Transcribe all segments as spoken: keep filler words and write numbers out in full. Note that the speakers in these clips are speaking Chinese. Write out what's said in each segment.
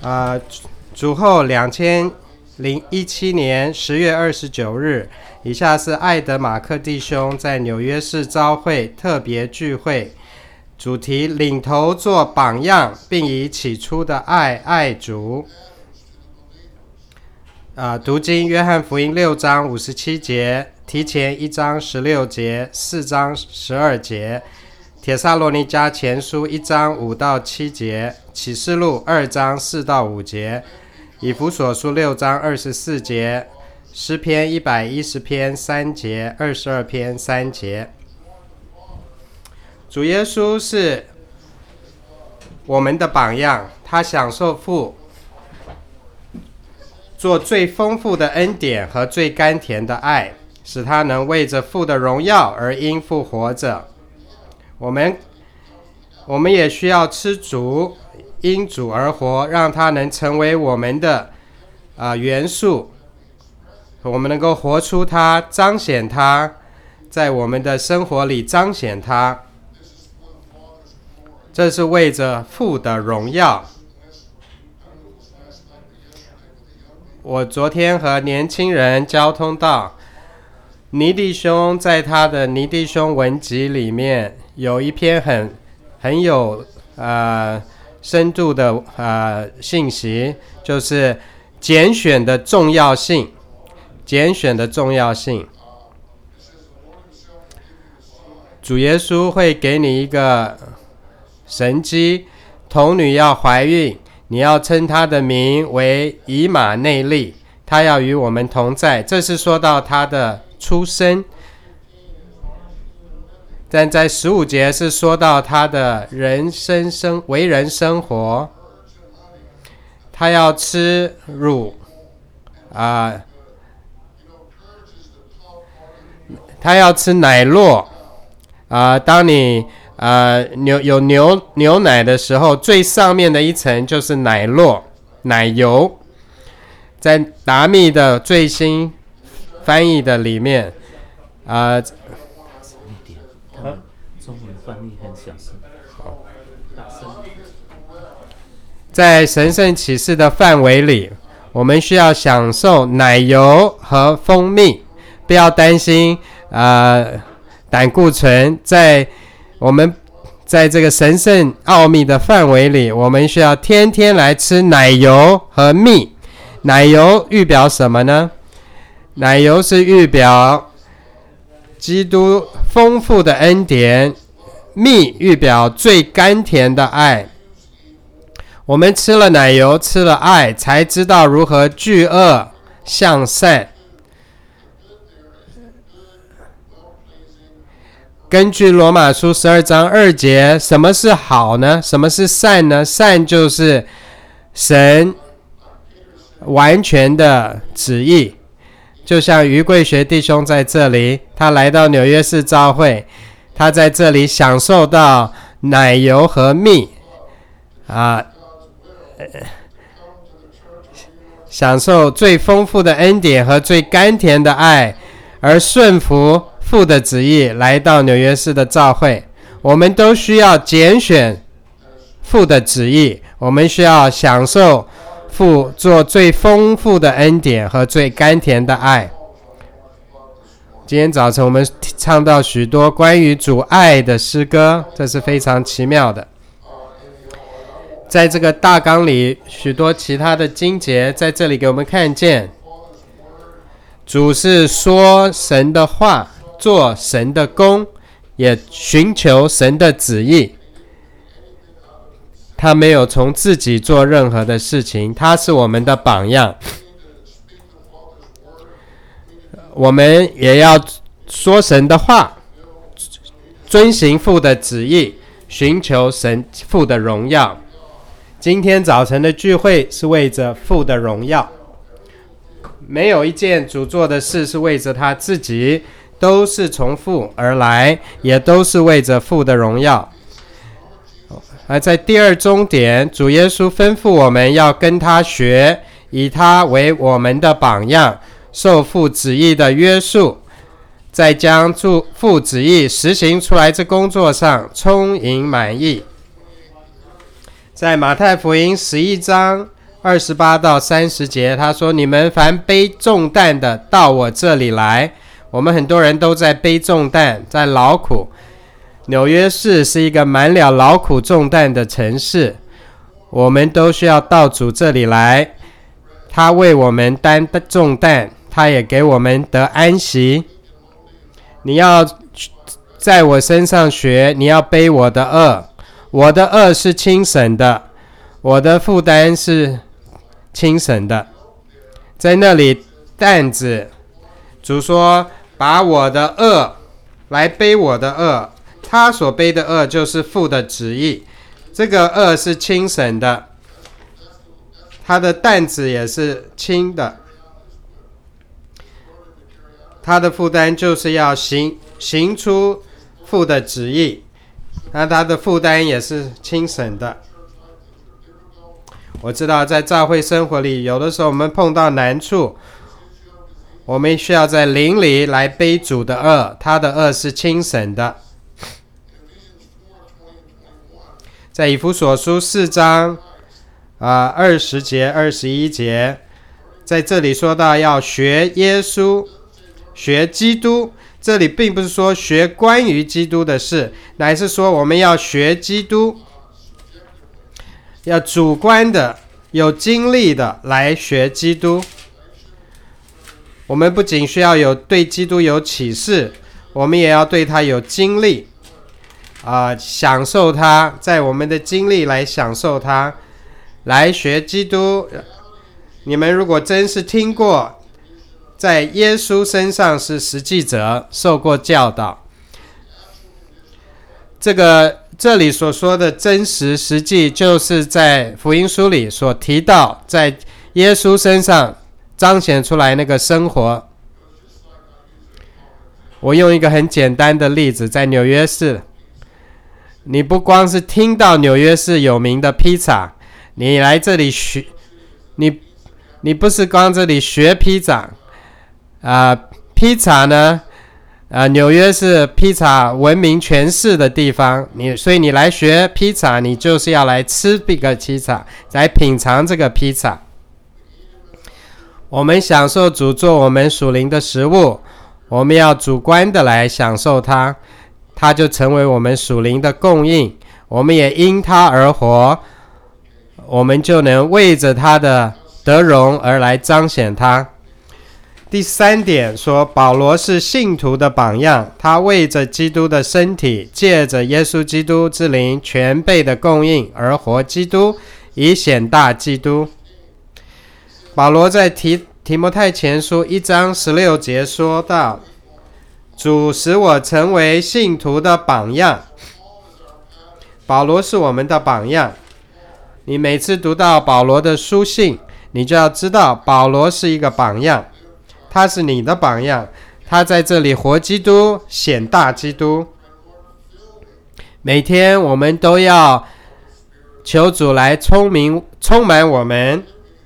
呃，主后两千零一七年十月二十九日，以下是艾德马克弟兄在纽约市召会特别聚会，主题领头做榜样，并以起初的爱爱主。呃、读经约翰福音六章五十七节，提前一章十六节，四章十二节，帖撒罗尼迦前书一章五到七节，启示录二章四到五节，以弗所书六章二十四节，诗篇一百一十篇三节，二十二篇三节。主耶稣是我们的榜样，他享受父做最丰富的恩典和最甘甜的爱，使他能为着父的荣耀而因父活着。我们我们也需要吃主，因主而活，让他能成为我们的、呃、元素，我们能够活出他，彰显他，在我们的生活里彰显他，这是为着父的荣耀。我昨天和年轻人交通到尼弟兄，在他的尼弟兄文集里面有一篇很很有呃深度的呃信息，就是拣选的重要性，拣选的重要性。主耶稣会给你一个神迹，童女要怀孕，你要称他的名为以马内利，他要与我们同在，这是说到他的出生。但在十五节是说到他的人生生为人生活，他要吃乳啊、呃，他要吃奶酪啊、呃。当你呃牛有牛牛奶的时候，最上面的一层就是奶酪奶油。在达密的最新翻译的里面，啊、呃。 中文翻译很小声，大声。 在神圣启示的范围里，我们需要享受奶油和蜂蜜，不要担心呃胆固醇。在我们在这个神圣奥秘的范围里，我们需要天天来吃奶油和蜜。奶油预表什么呢？奶油是预表基督丰富的恩典，蜜预表最甘甜的爱。我们吃了奶油，吃了爱，才知道如何惧恶向善。根据罗马书十二章二节，什么是好呢？什么是善呢？善就是神完全的旨意。就像余贵学弟兄在这里，他来到纽约市召会，他在这里享受到奶油和蜜啊，享受最丰富的恩典和最甘甜的爱，而顺服父的旨意来到纽约市的召会。我们都需要拣选父的旨意，我们需要享受父做最丰富的恩典和最甘甜的爱。今天早晨我们唱到许多关于主爱的诗歌，这是非常奇妙的。在这个大纲里，许多其他的经节在这里给我们看见，主是说神的话，做神的工，也寻求神的旨意。他没有从自己做任何的事情，他是我们的榜样。我们也要说神的话，遵行父的旨意，寻求神父的荣耀。今天早晨的聚会是为着父的荣耀，没有一件主做的事是为着他自己，都是从父而来，也都是为着父的荣耀。而在第二终点，主耶稣吩咐我们要跟他学，以他为我们的榜样，受父旨意的约束，再将父旨意实行出来这工作上充盈满意。在马太福音十一章二十八到三十节，他说：你们凡背重担的，到我这里来。我们很多人都在背重担，在劳苦。纽约市是一个满了劳苦重担的城市，我们都需要到主这里来，他为我们担重担，他也给我们得安息。你要在我身上学，你要背我的軛，我的軛是轻省的，我的负担是轻省的。在那里担子，主说把我的軛来背我的軛，他所背的軛就是父的旨意，这个軛是轻省的，他的担子也是轻的，他的负担就是要行行出父的旨意，那他的负担也是轻省的。我知道在教会生活里，有的时候我们碰到难处，我们需要在灵里来背主的軛，他的軛是轻省的。在以弗所书四章啊二十节二十一节，在这里说到要学耶稣，学基督。这里并不是说学关于基督的事，乃是说我们要学基督，要主观的有经历的来学基督。我们不仅需要有对基督有启示，我们也要对他有经历，呃、享受他，在我们的经历来享受他，来学基督。你们如果真是听过在耶稣身上是实际者，受过教导，这个这里所说的真实实际，就是在福音书里所提到在耶稣身上彰显出来那个生活。我用一个很简单的例子，在纽约市，你不光是听到纽约市有名的披萨，你来这里学，你你不是光这里学披萨啊、呃，披萨呢，啊、呃，纽约是披萨闻名全市的地方，你所以你来学披萨，你就是要来吃这个披萨，来品尝这个披萨。我们享受主做我们属灵的食物，我们要主观的来享受它，它就成为我们属灵的供应，我们也因它而活，我们就能为着它的得荣而来彰显它。第三点说，保罗是信徒的榜样，他为着基督的身体，借着耶稣基督之灵全备的供应而活基督，以显大基督。保罗在 提, 提摩太前书一章十六节说到，主使我成为信徒的榜样。保罗是我们的榜样，你每次读到保罗的书信，你就要知道保罗是一个榜样，他是你的榜样，他在这里活基督，显大基督。每天我们都要求主来充明充满我们，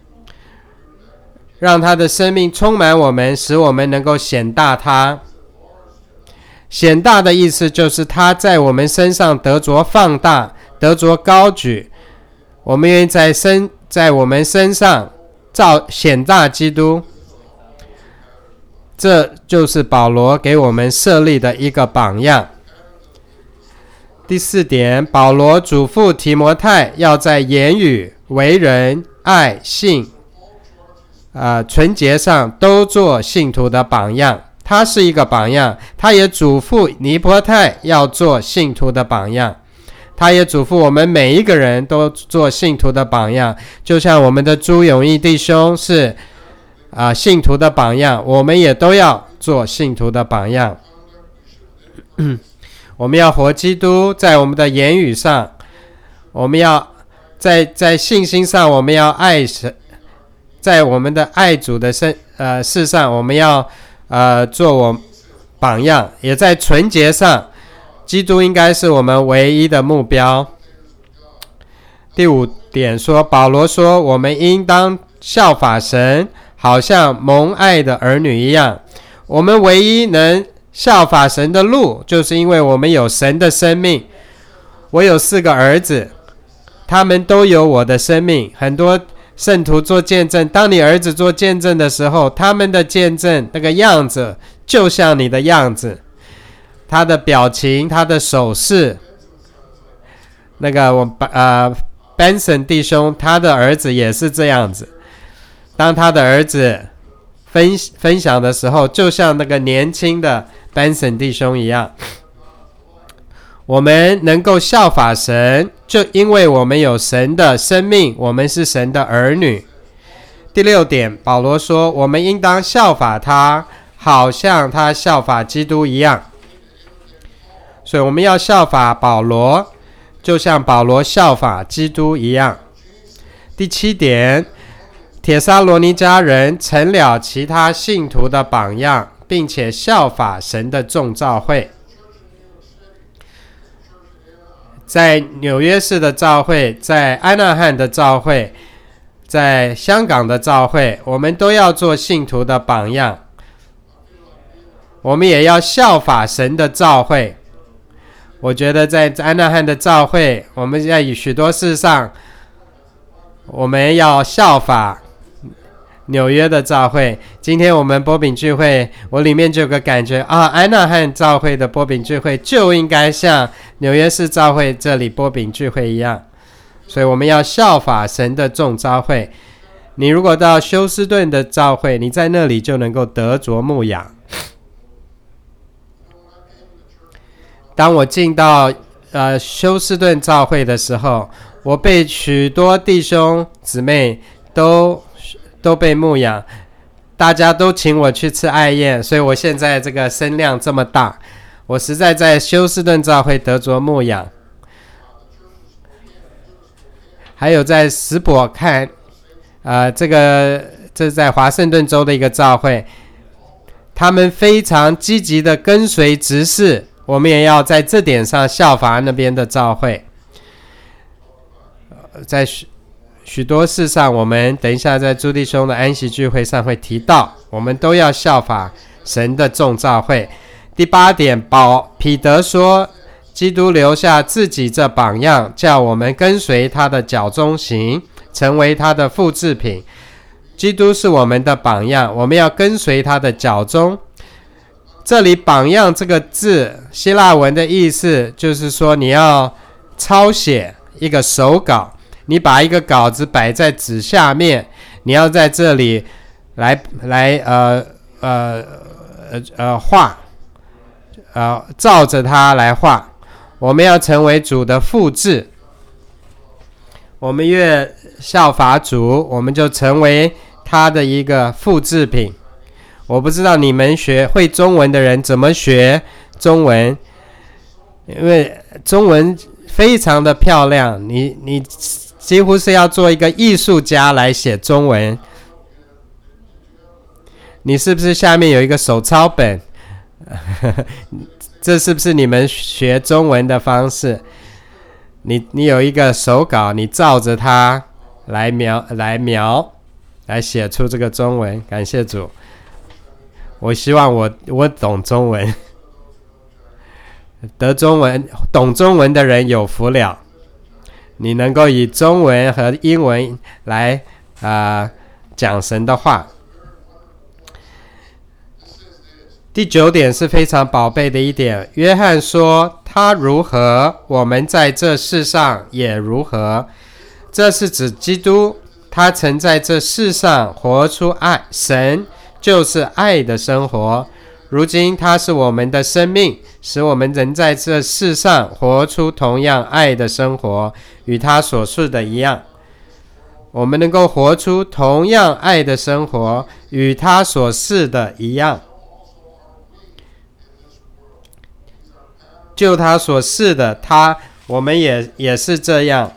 让他的生命充满我们，使我们能够显大他。显大的意思就是他在我们身上得着放大，得着高举，我们愿意在身在我们身上照显大基督。这就是保罗给我们设立的一个榜样。第四点，保罗嘱咐提摩太要在言语、为人、爱、信、呃、纯洁上都做信徒的榜样。他是一个榜样，他也嘱咐尼波太要做信徒的榜样，他也嘱咐我们每一个人都做信徒的榜样。就像我们的朱永义弟兄是啊，信徒的榜样，我们也都要做信徒的榜样。我们要活基督，在我们的言语上，我们要在在信心上，我们要爱神，在我们的爱主的事呃事上，我们要呃做我榜样，也在纯洁上，基督应该是我们唯一的目标。第五点说，保罗说，我们应当效法神，好像蒙爱的儿女一样。我们唯一能效法神的路，就是因为我们有神的生命。我有四个儿子，他们都有我的生命。很多圣徒做见证，当你儿子做见证的时候，他们的见证那个样子就像你的样子，他的表情，他的手势。那个我呃 Benson 弟兄，他的儿子也是这样子。当他的儿子分分享的时候，就像那个年轻的 Benson 弟兄一样。我们能够效法神，就因为我们有神的生命，我们是神的儿女。第六点，保罗说，我们应当效法他，好像他效法基督一样。所以我们要效法保罗，就像保罗效法基督一样。第七点，帖撒罗尼迦人成了其他信徒的榜样，并且效法神的众召会。在纽约市的召会，在安纳汉的召会，在香港的召会，我们都要做信徒的榜样。我们也要效法神的召会。我觉得在安纳汉的召会，我们在许多事上，我们要效法纽约的召会。今天我们波饼聚会，我里面就有个感觉啊，安纳汉召会的波饼聚会就应该像纽约市召会这里波饼聚会一样。所以我们要效法神的众召会。你如果到休斯顿的召会，你在那里就能够得着牧养。当我进到呃休斯顿召会的时候，我被许多弟兄姊妹都都被牧养，大家都请我去吃爱宴，所以我现在这个声量这么大，我实在在休斯顿召会得着牧养。还有在史伯看，呃，这个这是在华盛顿州的一个召会，他们非常积极的跟随执事，我们也要在这点上效法那边的召会。在许许多事上，我们等一下在朱弟兄的安息聚会上会提到，我们都要效法神的众召会。第八点，保彼得说，基督留下自己这榜样，叫我们跟随他的脚中行，成为他的复制品。基督是我们的榜样，我们要跟随他的脚中。这里榜样这个字，希腊文的意思就是说，你要抄写一个手稿，你把一个稿子摆在纸下面，你要在这里来来呃呃呃画，呃照着它来画。我们要成为主的复制，我们越效法主，我们就成为他的一个复制品。我不知道你们学会中文的人怎么学中文，因为中文非常的漂亮，你你几乎是要做一个艺术家来写中文。你是不是下面有一个手抄本？这是不是你们学中文的方式？你你有一个手稿，你照着它来描来描来写出这个中文。感谢主，我希望我我懂中文，得中文懂中文的人有福了。你能够以中文和英文来啊、呃、讲神的话。第九点是非常宝贝的一点，约翰说他如何，我们在这世上也如何。这是指基督，他曾在这世上活出爱，神就是爱的生活。如今他是我们的生命，使我们人在这世上活出同样爱的生活，与他所述的一样。我们能够活出同样爱的生活，与他所示的一样。就他所示的，他我们也也是这样。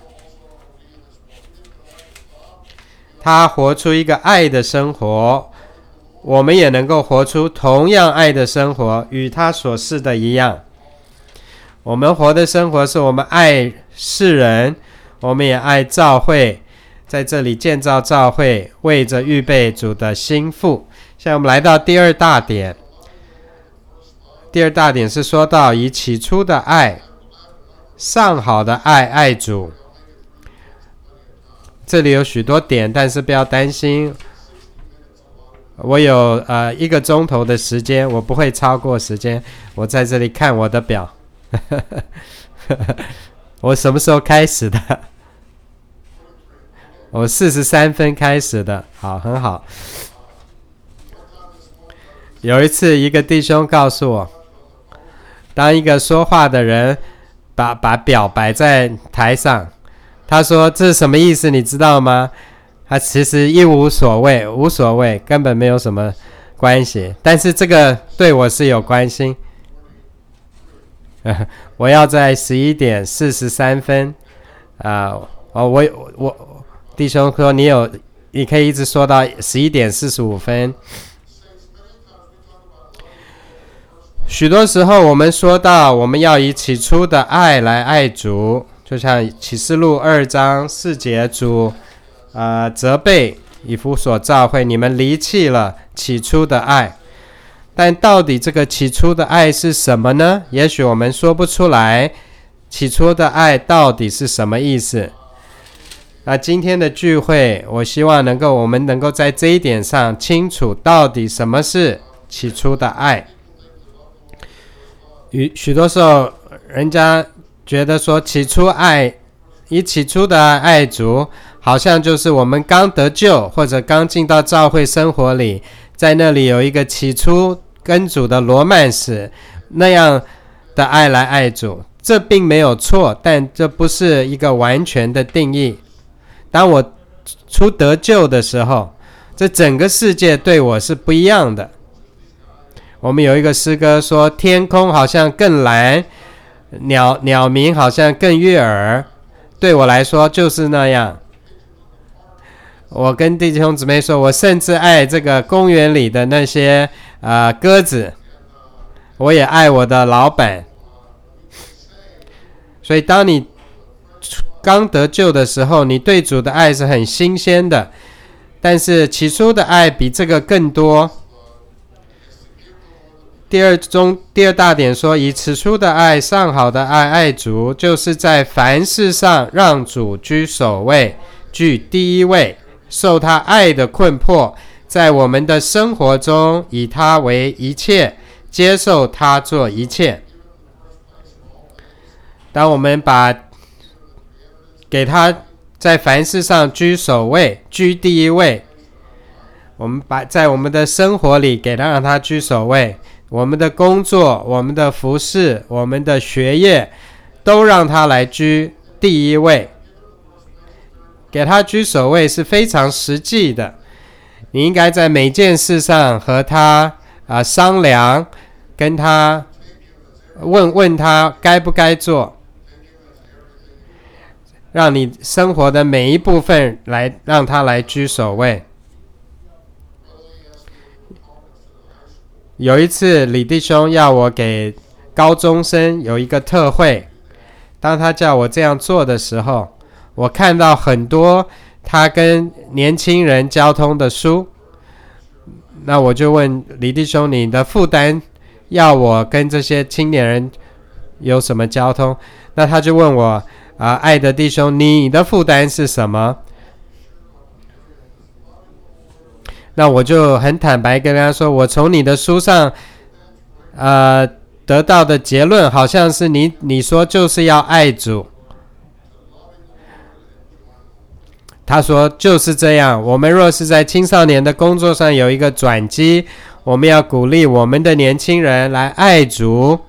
他活出一个爱的生活，我们也能够活出同样爱的生活，与他所示的一样。我们活的生活是我们爱世人，我们也爱教会，在这里建造教会，为着预备主的心腹。现在我们来到第二大点。第二大点是说到以起初的爱，上好的爱爱主。 这里有许多点，但是不要担心，我有呃一个钟头的时间，我不会超过时间。我在这里看我的表，我什么时候开始的？我四十三分开始的，好，很好。有一次，一个弟兄告诉我，当一个说话的人把把表摆在台上，他说这是什么意思？你知道吗？他其实一无所谓，无所谓，根本没有什么关系。但是这个对我是有关系。我要在十一点四十三分，啊、呃，哦，我我弟兄说你有，你可以一直说到十一点四十五分。许多时候我们说到我们要以起初的爱来爱主，就像启示录二章四节，主呃责备以弗所教会，你们离弃了起初的爱。但到底这个起初的爱是什么呢？也许我们说不出来，起初的爱到底是什么意思？那今天的聚会，我希望能够我们能够在这一点上清楚到底什么是起初的爱。许多时候人家觉得说起初爱，以起初的爱爱主，好像就是我们刚得救或者刚进到教会生活里，在那里有一个起初跟主的罗曼史，那样的爱来爱主。这并没有错，但这不是一个完全的定义。当我初得救的时候，这整个世界对我是不一样的。我们有一个诗歌说，天空好像更蓝，鸟鸟鸣好像更悦耳。对我来说就是那样。我跟弟兄姊妹说，我甚至爱这个公园里的那些、呃、鸽子，我也爱我的老板。所以当你刚得救的时候，你对主的爱是很新鲜的，但是起初的爱比这个更多。第二中第二大点说，以起初的爱上好的爱爱主，就是在凡事上让主居首位，居第一位，受他爱的困迫，在我们的生活中以他为一切，接受他做一切。当我们把给他在凡事上居首位，居第一位，我们把在我们的生活里给他让他居首位，我们的工作，我们的服事，我们的学业，都让他来居第一位。给他居首位是非常实际的，你应该在每件事上和他、呃、商量，跟他问问他该不该做，让你生活的每一部分来让他来居首位。有一次李弟兄要我给高中生有一个特会，当他叫我这样做的时候，我看到很多他跟年轻人交通的书，那我就问李弟兄，你的负担要我跟这些青年人有什么交通？那他就问我、呃、爱的弟兄，你的负担是什么？那我就很坦白跟他说，我从你的书上呃得到的结论好像是你你说就是要爱主。他说就是这样，我们若是在青少年的工作上有一个转机，我们要鼓励我们的年轻人来爱主。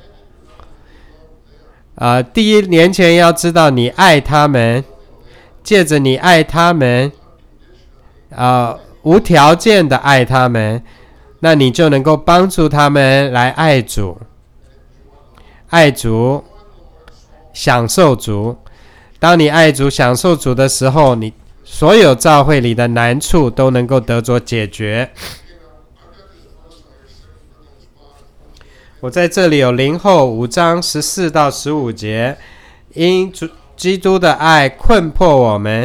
呃、第一，年轻人要知道你爱他们，借着你爱他们呃无条件的爱他们，那你就能够帮助他们来爱主，爱主，享受主。当你爱主享受主的时候，你所有教会里的难处都能够得着解决。我在这里有林后五章十四到十五节，因基督的爱困迫我们，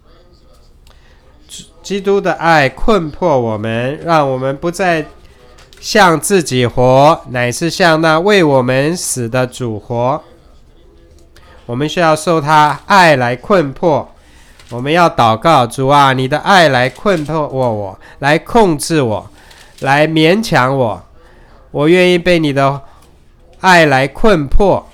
基督的爱困迫我们，让我们不再向自己活，乃是向那为我们死的主活。我们需要受他爱来困迫， 我们要祷告，主啊，你的爱来困迫我，来控制我，来勉强我，我愿意被你的爱来困迫。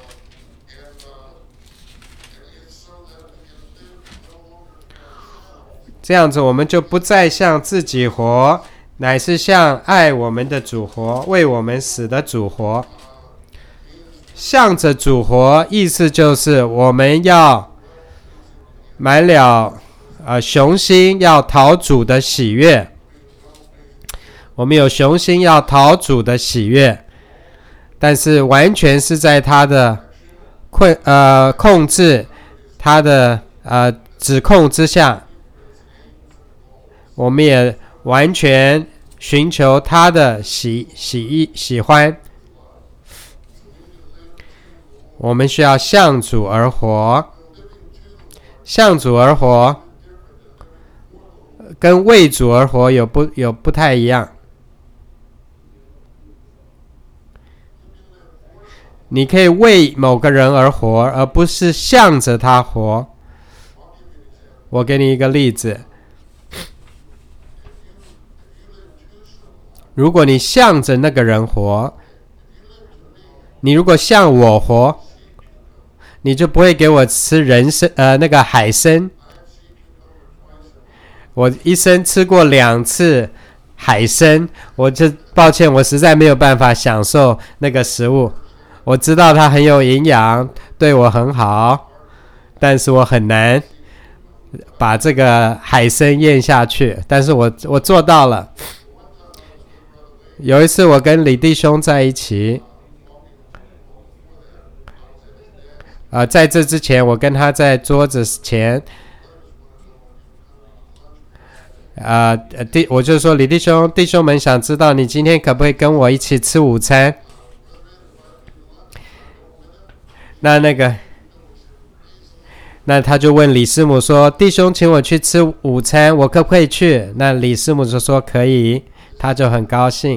这样子我们就不再向自己活，乃是向爱我们的主活，为我们死的主活。向着主活，意思就是我们要满了呃雄心，要讨主的喜悦。我们有雄心要讨主的喜悦，但是完全是在他的困呃控制，他的呃指控之下。我们也完全寻求他的喜喜意喜欢。我们需要向主而活，向主而活跟为主而活有不有不太一样。你可以为某个人而活，而不是向着他活。我给你一个例子，如果你向着那个人活，你如果向我活，你就不会给我吃人参呃那个海参。我一生吃过两次海参，我就抱歉，我实在没有办法享受那个食物。我知道它很有营养，对我很好，但是我很难把这个海参咽下去。但是我我做到了。有一次我跟李弟兄在一起，呃，在这之前我跟他在桌子前，呃，弟我就说李弟兄，弟兄们想知道你今天可不可以跟我一起吃午餐？那那个，那他就问李师母说：“弟兄请我去吃午餐，我可不可以去？”那李师母就说：“可以。”他就很高兴。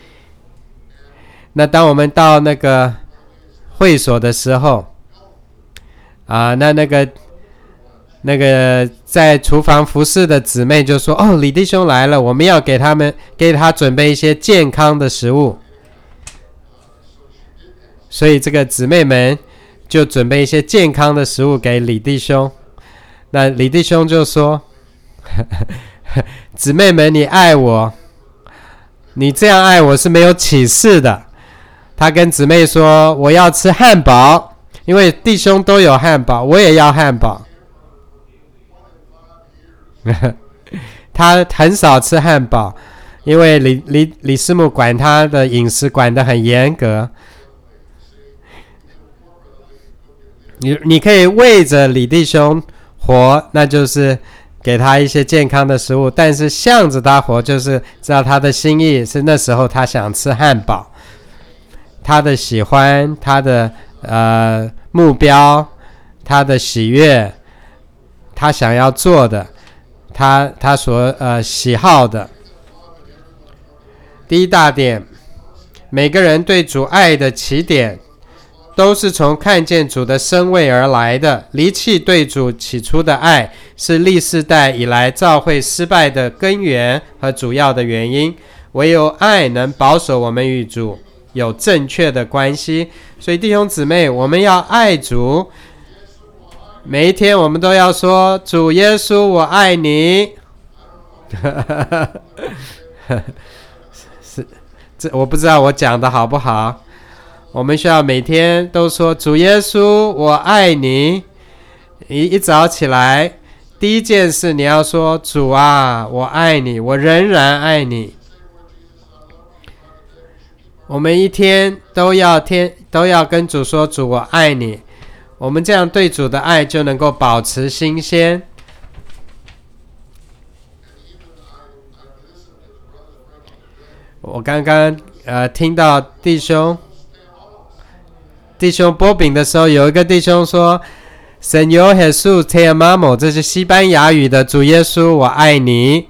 那当我们到那个会所的时候，啊，那那个那个在厨房服侍的姊妹就说：“哦，李弟兄来了，我们要给他们给他准备一些健康的食物。”所以这个姊妹们就准备一些健康的食物给李弟兄。那李弟兄就说：“姊妹们，你爱我，你这样爱我是没有启示的。”他跟姊妹说：“我要吃汉堡，因为弟兄都有汉堡，我也要汉堡。”他很少吃汉堡，因为李李李师母管他的饮食管得很严格。你你可以为着李弟兄活，那就是给他一些健康的食物，但是向着他活，就是知道他的心意是那时候他想吃汉堡，他的喜欢，他的呃目标，他的喜悦，他想要做的，他他所呃喜好的。第一大点，每个人对主爱的起点都是从看见主的深位而来的。离弃对主起初的爱，是历世代以来教会失败的根源和主要的原因。唯有爱能保守我们与主有正确的关系。所以弟兄姊妹，我们要爱主，每一天我们都要说：“主耶稣，我爱你。”是，这我不知道我讲的好不好。我们需要每天都说：“主耶稣，我爱你。”一一早起来，第一件事你要说：“主啊，我爱你，我仍然爱你。”我们一天都要天都要跟主说：“主，我爱你。”我们这样对主的爱就能够保持新鲜。我刚刚呃听到弟兄。弟兄波饼的时候，有一个弟兄说 Señor Jesús te amamos， 这是西班牙语的主耶稣我爱你。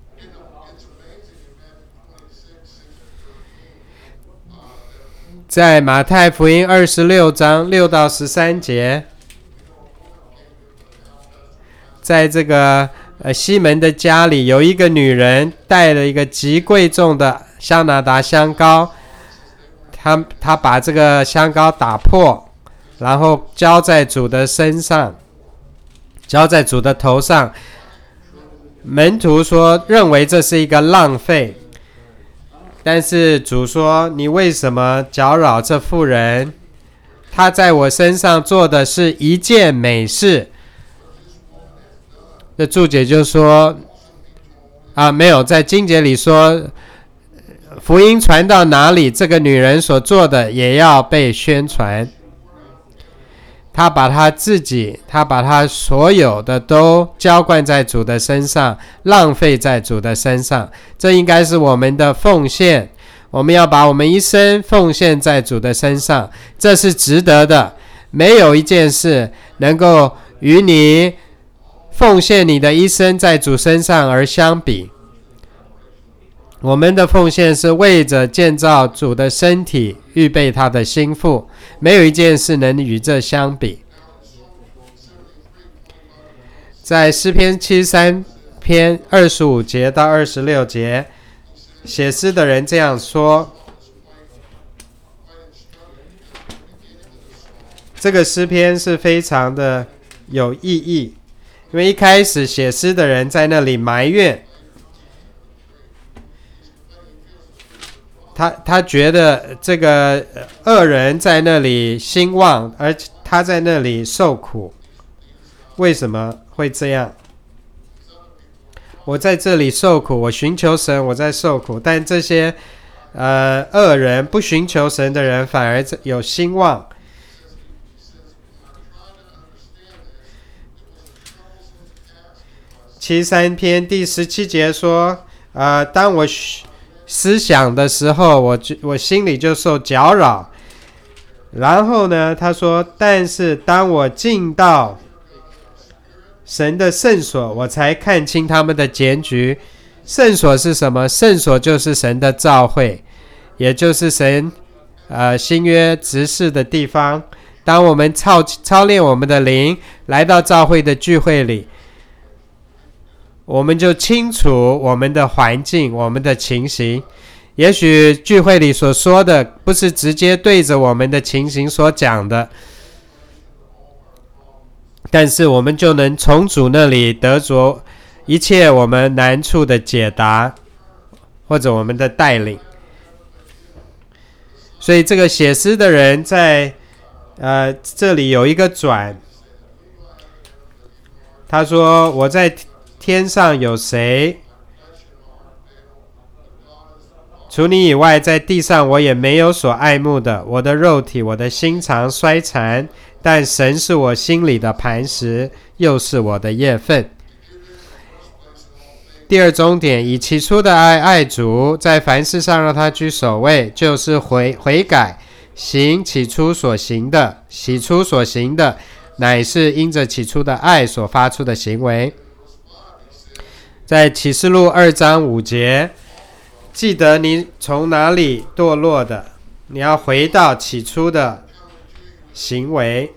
在马太福音二十六章六到十三节， 在这个呃西门的家里，有一个女人带了一个极贵重的香拿达香膏，她她把这个香膏打破，然后浇在主的身上，浇在主的头上。门徒说认为这是一个浪费，但是主说，你为什么搅扰这妇人？她在我身上做的是一件美事。这注解就说啊，没有，在经节里说，福音传到哪里，这个女人所做的也要被宣传。他把他自己，他把他所有的都浇灌在主的身上，浪费在主的身上。这应该是我们的奉献，我们要把我们一生奉献在主的身上，这是值得的。没有一件事能够与你奉献你的一生在主身上而相比。我们的奉献是为着建造主的身体，预备他的心腹，没有一件事能与这相比。在诗篇七十三篇二十五节到二十六节，写诗的人这样说，这个诗篇是非常的有意义，因为一开始写诗的人在那里埋怨，他他觉得这个恶人在那里兴旺，而他在那里受苦。为什么会这样？我在这里受苦，我寻求神，我在受苦，但这些呃恶人不寻求神的人反而有兴旺。七十三篇第十七节说，呃，当我思想的时候，我我心里就受搅扰。然后呢，他说，但是当我进到神的圣所，我才看清他们的结局。圣所是什么？圣所就是神的召会，也就是神呃新约执事的地方。当我们操操练我们的灵，来到召会的聚会里，我们就清楚我们的环境，我们的情形。也许聚会里所说的不是直接对着我们的情形所讲的，但是我们就能从主那里得着一切我们难处的解答，或者我们的带领。所以这个写诗的人在呃这里有一个转，他说，我在天上有谁？除你以外，在地上我也没有所爱慕的。我的肉体，我的心肠衰残，但神是我心里的磐石，又是我的业分。第二重点，以起初的爱爱主，在凡事上让他居首位，就是悔悔改，行起初所行的。起初所行的，乃是因着起初的爱所发出的行为。在启示录二章五节，记得你从哪里堕落的，你要回到起初的行为。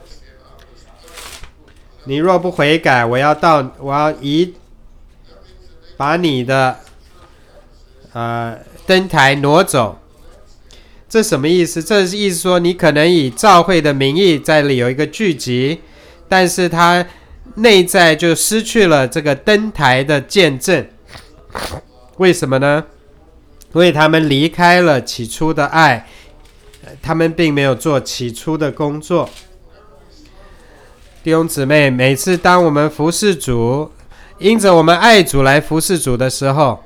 你若不悔改，我要到我要移把你的呃灯台挪走。这什么意思？这是意思说，你可能以召会的名义在这里有一个聚集，但是它内在就失去了这个灯台的见证。为什么呢？因为他们离开了起初的爱，他们并没有做起初的工作。弟兄姊妹，每次当我们服侍主，因着我们爱主来服侍主的时候，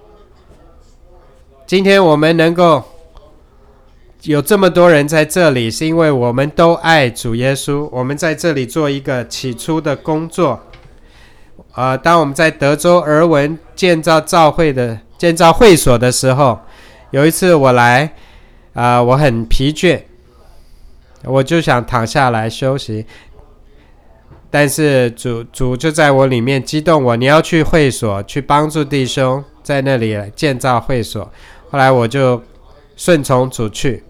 今天我们能够有这么多人在这里，是因为我们都爱主耶稣。我们在这里做一个起初的工作。呃，当我们在德州俄文建造教会的建造会所的时候，有一次我来，啊、呃，我很疲倦，我就想躺下来休息，但是主主就在我里面激动我，你要去会所去帮助弟兄在那里建造会所。后来我就顺从主去，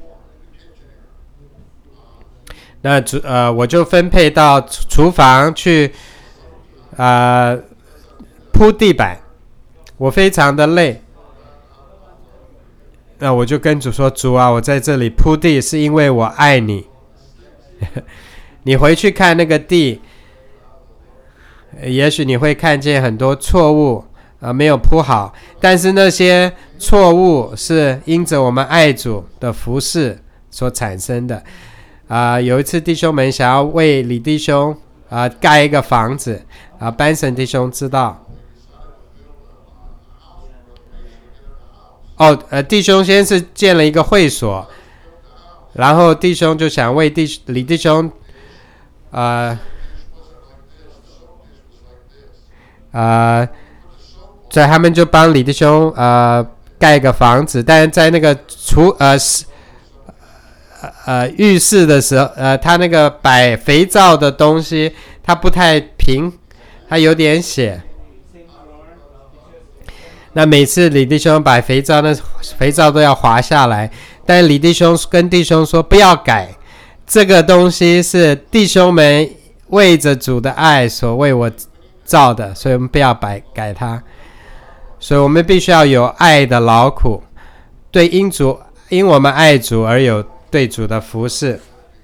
那主呃我就分配到厨房去呃铺地板，我非常的累，那我就跟主说，主啊，我在这里铺地是因为我爱你。你回去看那个地，也许你会看见很多错误、呃、没有铺好，但是那些错误是因着我们爱主的服事所产生的。呃、有一次弟兄们想要为李弟兄、呃、盖一个房子、呃、班神弟兄知道哦，呃，弟兄先是建了一个会所，然后弟兄就想为弟李弟兄呃呃，所以他们就帮李弟兄呃盖一个房子，但是在那个厨呃呃浴室的时候，呃他那个摆肥皂的东西它不太平，它有点血。那每次李弟兄摆肥皂，那肥皂都要滑下来，但李弟兄跟弟兄说不要改，这个东西是弟兄们为着主的爱所为我造的，所以我们不要改改它。所以我们必须要有爱的劳苦，对因主因我们爱主而有对主的服事。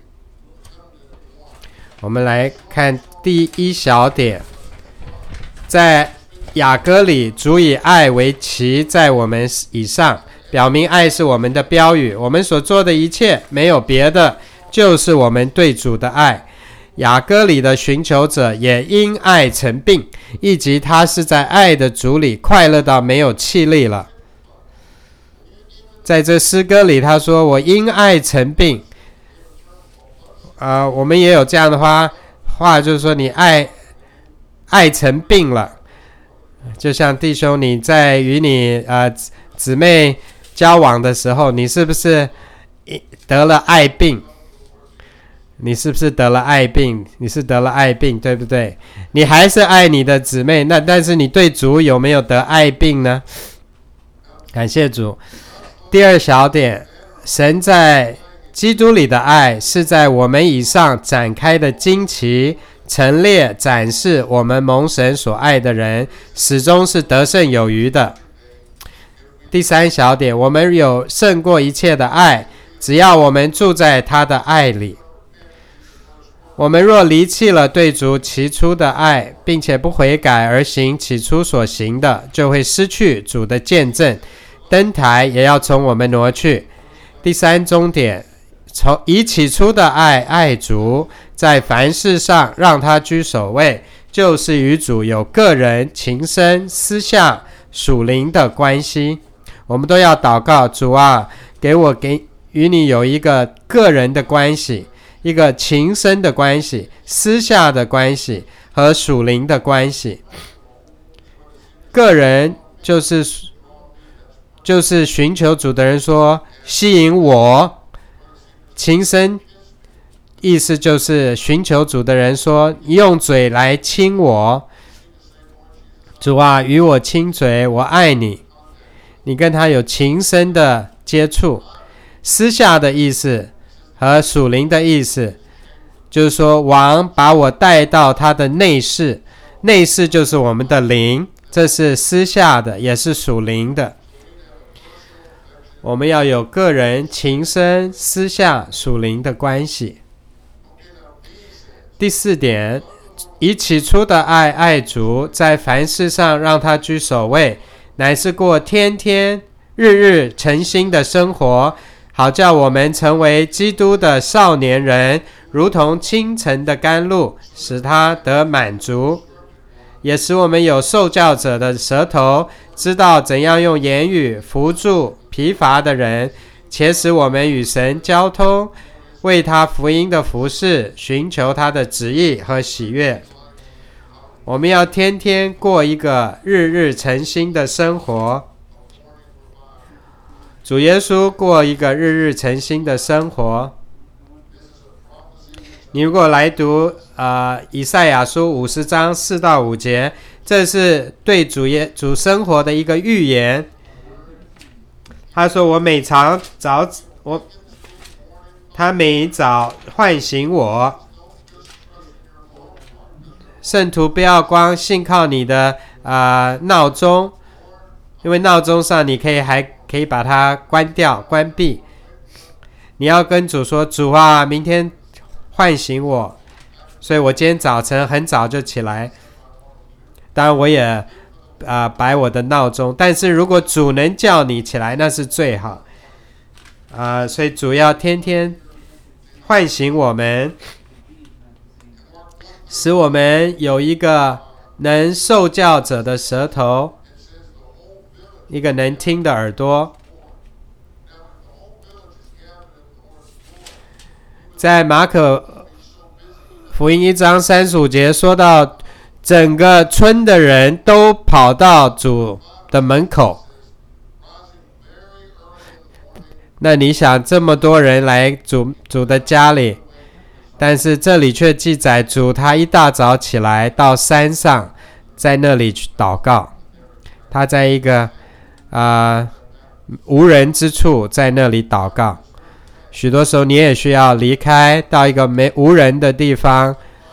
我们来看第一小点，在雅歌里，主以爱为旗在我们以上，表明爱是我们的标语。我们所做的一切没有别的，就是我们对主的爱。雅歌里的寻求者也因爱成病，以及他是在爱的主里快乐到没有气力了。在这诗歌里他说，我因爱成病、呃、我们也有这样的话话就是说你爱爱成病了，就像弟兄你在与你呃姊妹交往的时候，你是不是得了爱病？你是不是得了爱病？你是得了爱病，对不对？你还是爱你的姊妹，那但是你对主有没有得爱病呢？感谢主。第二小点，神在基督里的爱是在我们以上展开的旌旗，陈列展示我们蒙神所爱的人，始终是得胜有余的。第三小点，我们有胜过一切的爱，只要我们住在他的爱里。我们若离弃了对主起初的爱，并且不悔改而行起初所行的，就会失去主的见证，灯台也要从我们挪去。第三终点，从以起初的爱爱主，在凡事上让他居首位，就是与主有个人情深私下属灵的关系。我们都要祷告，主啊，给我给与你有一个个人的关系，一个情深的关系，私下的关系和属灵的关系。个人就是就是寻求主的人说吸引我，情深意思就是寻求主的人说用嘴来亲我，主啊，与我亲嘴，我爱你，你跟他有情深的接触。私下的意思和属灵的意思就是说，王把我带到他的内室，内室就是我们的灵，这是私下的，也是属灵的。我们要有个人情深私下属灵的关系。第四点，以起初的爱爱主，在凡事上让他居首位，乃是过天天日日诚心的生活，好叫我们成为基督的少年人，如同清晨的甘露，使他得满足，也使我们有受教者的舌头，知道怎样用言语扶助疲乏的人，且使我们与神交通，为他福音的服事，寻求他的旨意和喜悦。我们要天天过一个日日诚心的生活。主耶稣过一个日日诚心的生活。你如果来读、呃、以赛亚书五十章四到五节，这是对主耶主生活的一个预言。他说，我每早早我他每早唤醒我， 圣徒不要光信靠你的呃闹钟，因为闹钟上你可以还可以把它关掉关闭。你要跟主说，主啊，明天唤醒我，所以我今天早晨很早就起来。当然我也呃摆我的闹钟，但是如果主能叫你起来，那是最好。啊、呃，所以主要天天唤醒我们，使我们有一个能受教者的舌头，一个能听的耳朵。在马可福音一章三十五节说到，整个村的人都跑到主的门口。那你想，这么多人来 主, 主的家里，但是这里却记载主他一大早起来到山上，在那里去祷告。他在一个、呃、无人之处，在那里祷告。许多时候你也需要离开到一个没无人的地方，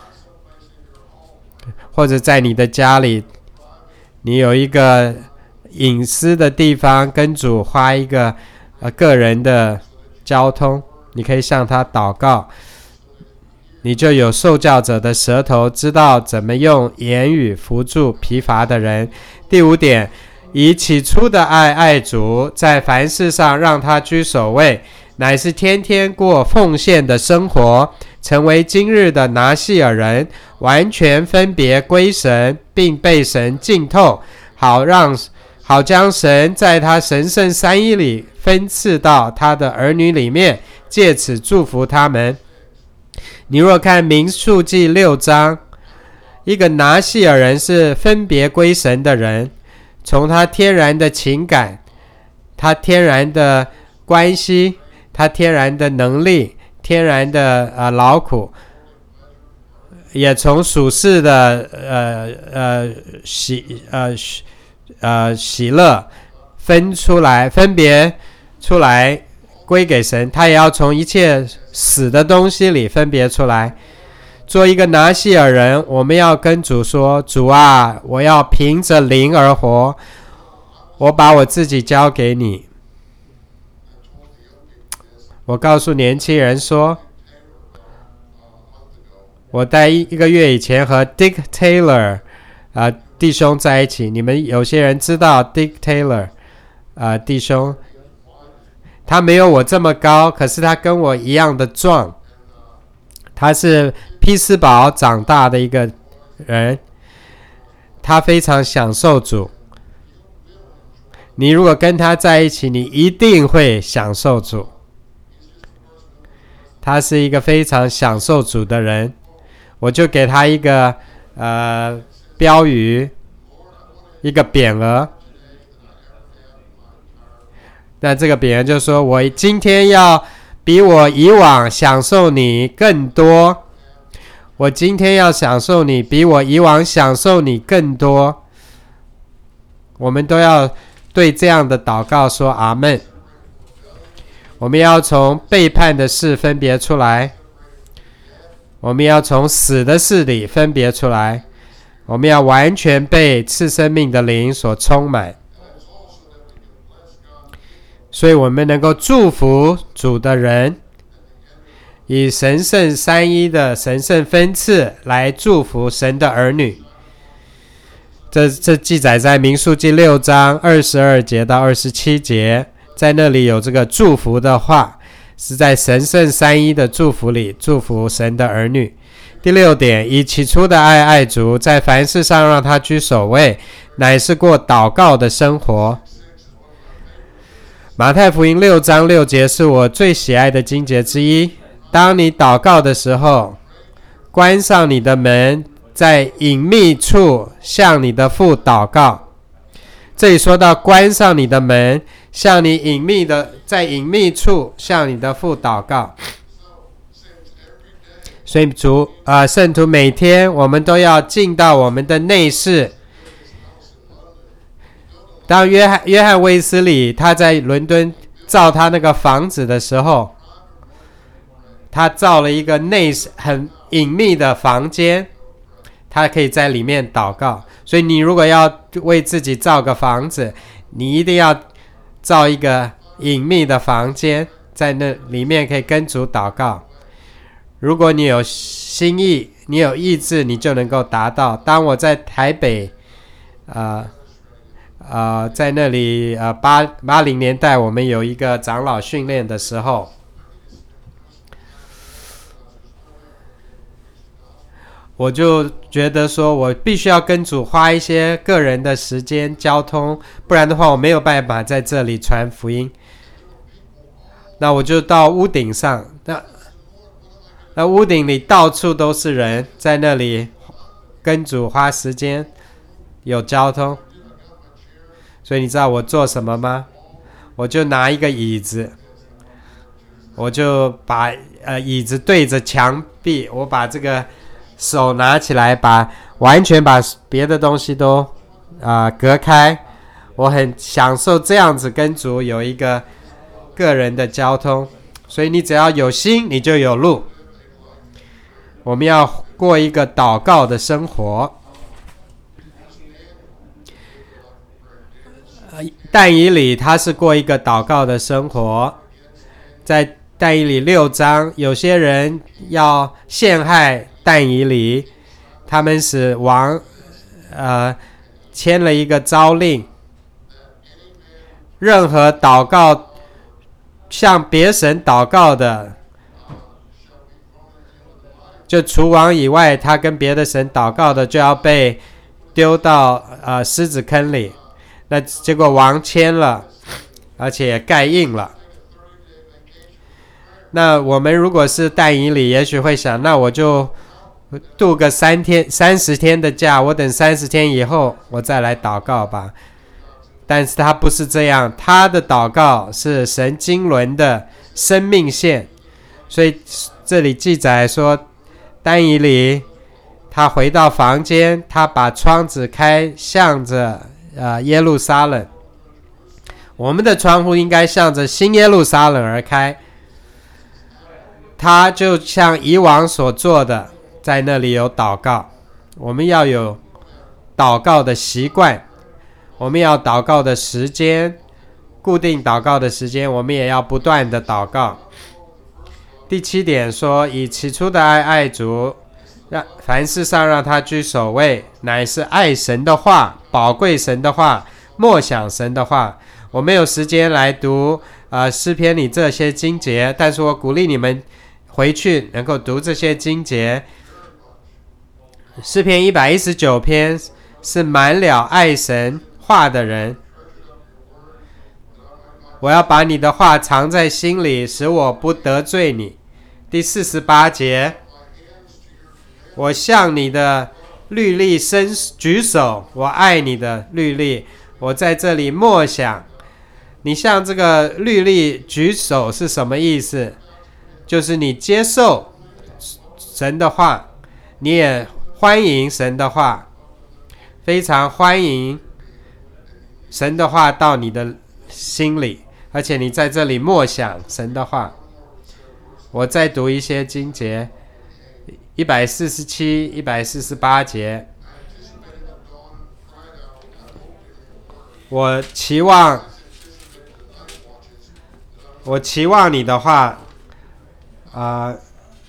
或者在你的家里，你有一个隐私的地方，跟主花一个呃个人的交通，你可以向他祷告，你就有受教者的舌头，知道怎么用言语扶助疲乏的人。第五点，以起初的爱爱主，在凡事上让他居首位，乃是天天过奉献的生活，成为今日的拿细尔人，完全分别归神，并被神浸透，好让好将神在他神圣三一里分赐到他的儿女里面，借此祝福他们。你若看民数记六章，一个拿细尔人是分别归神的人，从他天然的情感，他天然的关系，他天然的能力，天然的、呃、劳苦，也从属世的呃呃喜呃呃喜乐分出来，分别出来归给神。他也要从一切死的东西里分别出来。做一个拿细尔人，我们要跟主说，主啊，我要凭着灵而活，我把我自己交给你。我告诉年轻人说，我在一个月以前和 Dick Taylor、呃、弟兄在一起。你们有些人知道 Dick Taylor、呃、弟兄，他没有我这么高，可是他跟我一样的壮。他是匹兹堡长大的一个人，他非常享受主。你如果跟他在一起，你一定会享受主。他是一个非常享受主的人。我就给他一个呃标语，一个匾额。那这个匾额就说，我今天要比我以往享受你更多，我今天要享受你比我以往享受你更多。我们都要对这样的祷告说阿们。我们要从背叛的事分别出来，我们要从死的事里分别出来，我们要完全被赐生命的灵所充满。所以我们能够祝福主的人，以神圣三一的神圣分赐来祝福神的儿女。这这记载在民数记六章二十二节到二十七节，在那里有这个祝福的话，是在神圣三一的祝福里祝福神的儿女。第六点，以起初的爱爱主，在凡事上让他居首位，乃是过祷告的生活。马太福音六章六节是我最喜爱的经节之一。当你祷告的时候，关上你的门，在隐秘处向你的父祷告。这里说到关上你的门，向你隐秘的在隐秘处向你的父祷告。所以主呃圣徒每天我们都要进到我们的内室。当约翰约翰卫斯理他在伦敦造他那个房子的时候，他造了一个内很隐秘的房间， 他可以在里面祷告。所以你如果要为自己造个房子，你一定要造一个隐秘的房间，在那里面可以跟主祷告。如果你有心意，你有意志，你就能够达到。当我在台北呃呃，在那里呃八八零年代，我们有一个长老训练的时候，我就觉得说我必须要跟主花一些个人的时间交通，不然的话我没有办法在这里传福音。那我就到屋顶上，那那屋顶里到处都是人，在那里跟主花时间，有交通。所以你知道我做什么吗？我就拿一个椅子，我就把呃椅子对着墙壁，我把这个手拿起来，把完全把别的东西都啊、呃、隔开。我很享受这样子跟主有一个个人的交通。所以你只要有心，你就有路。我们要过一个祷告的生活。但以理他是过一个祷告的生活，在但以理六章，有些人要陷害但以理，他们使王呃签了一个诏令，任何祷告向别神祷告的，就除王以外，他跟别的神祷告的就要被丢到呃狮子坑里。那结果王签了，而且也盖印了。那我们如果是但以理，也许会想，那我就度个三天、三十天的假，我等三十天以后我再来祷告吧。但是他不是这样，他的祷告是神经纶的生命线。所以这里记载说，但以理他回到房间，他把窗子开，向着呃，耶路撒冷。我们的窗户应该向着新耶路撒冷而开。他就像以往所做的，在那里有祷告。我们要有祷告的习惯，我们要祷告的时间，固定祷告的时间，我们也要不断的祷告。第七点说，以起初的爱爱主，让凡事上让他居首位，乃是爱神的话，宝贵神的话，默想神的话。我没有时间来读呃诗篇里这些经节，但是我鼓励你们回去能够读这些经节。诗篇一百一十九篇是满了爱神话的人。我要把你的话藏在心里，使我不得罪你。第四十八节，我向你的律例伸举手，我爱你的律例。我在这里默想。你向这个律例举手是什么意思？就是你接受神的话，你也欢迎神的话，非常欢迎神的话到你的心里，而且你在这里默想神的话。我再读一些经节，一百四十七、一百四十八节。我期望，我期望你的话，啊、呃，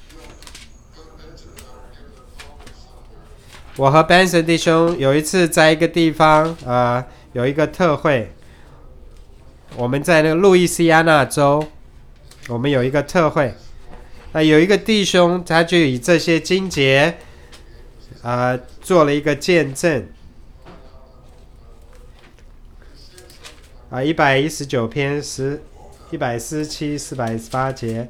我和 Benson 弟兄有一次在一个地方，呃，有一个特会，我们在那个路易斯安那州，我们有一个特会。那有一个弟兄，他就以这些经节，呃，做了一个见证。啊，一百一十九篇十，一百四十七、四百十八节。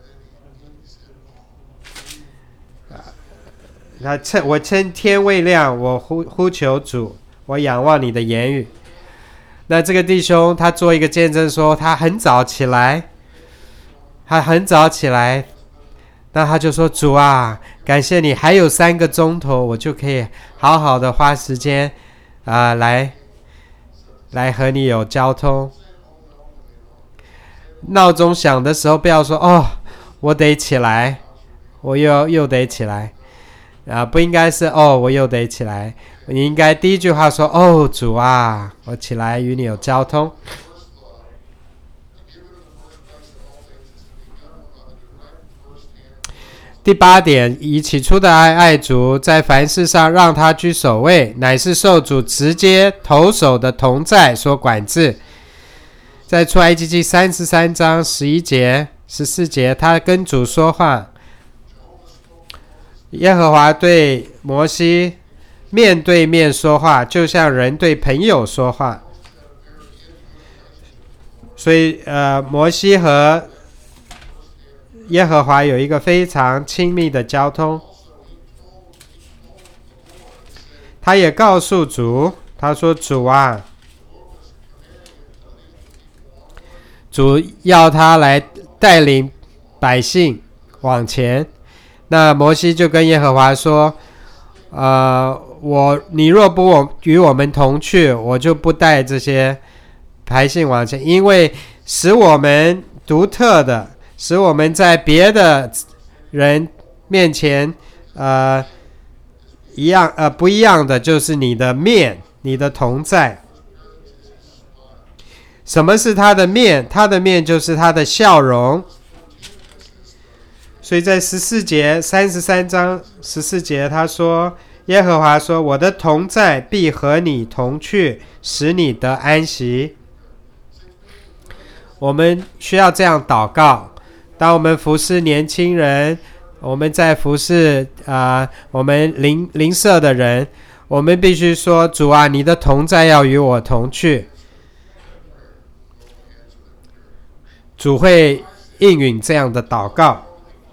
啊，他趁我趁天未亮，我呼呼求主，我仰望你的言语。那这个弟兄他做一个见证说，他很早起来，他很早起来。那他就说，主啊，感谢你，还有三个钟头，我就可以好好的花时间啊、呃，来来和你有交通。闹钟响的时候，不要说哦，我得起来，我又又得起来。 啊，不应该是哦我又得起来，你应该第一句话说哦主啊，我起来与你有交通。第八点，以起初的爱爱主，在凡事上让他居首位，乃是受主直接投手的同在所管制。在出埃及记三十三章十一节、十四节，他跟主说话。耶和华对摩西面对面说话，就像人对朋友说话。所以，呃，摩西和耶和华有一个非常亲密的交通。他也告诉主，他说：“主啊，主要他来带领百姓往前。”那摩西就跟耶和华说：“呃，我你若不我与我们同去，我就不带这些百姓往前，因为使我们独特的。”使我们在别的人面前，呃，一样，呃，不一样的就是你的面，你的同在。什么是他的面？他的面就是他的笑容。所以在十四节，三十三章十四节，他说：“耶和华说，我的同在必和你同去，使你得安息。”我们需要这样祷告。当我们服侍年轻人，我们在服侍啊、呃，我们邻邻舍的人，我们必须说：“主啊，你的同在要与我同去。”主会应允这样的祷告。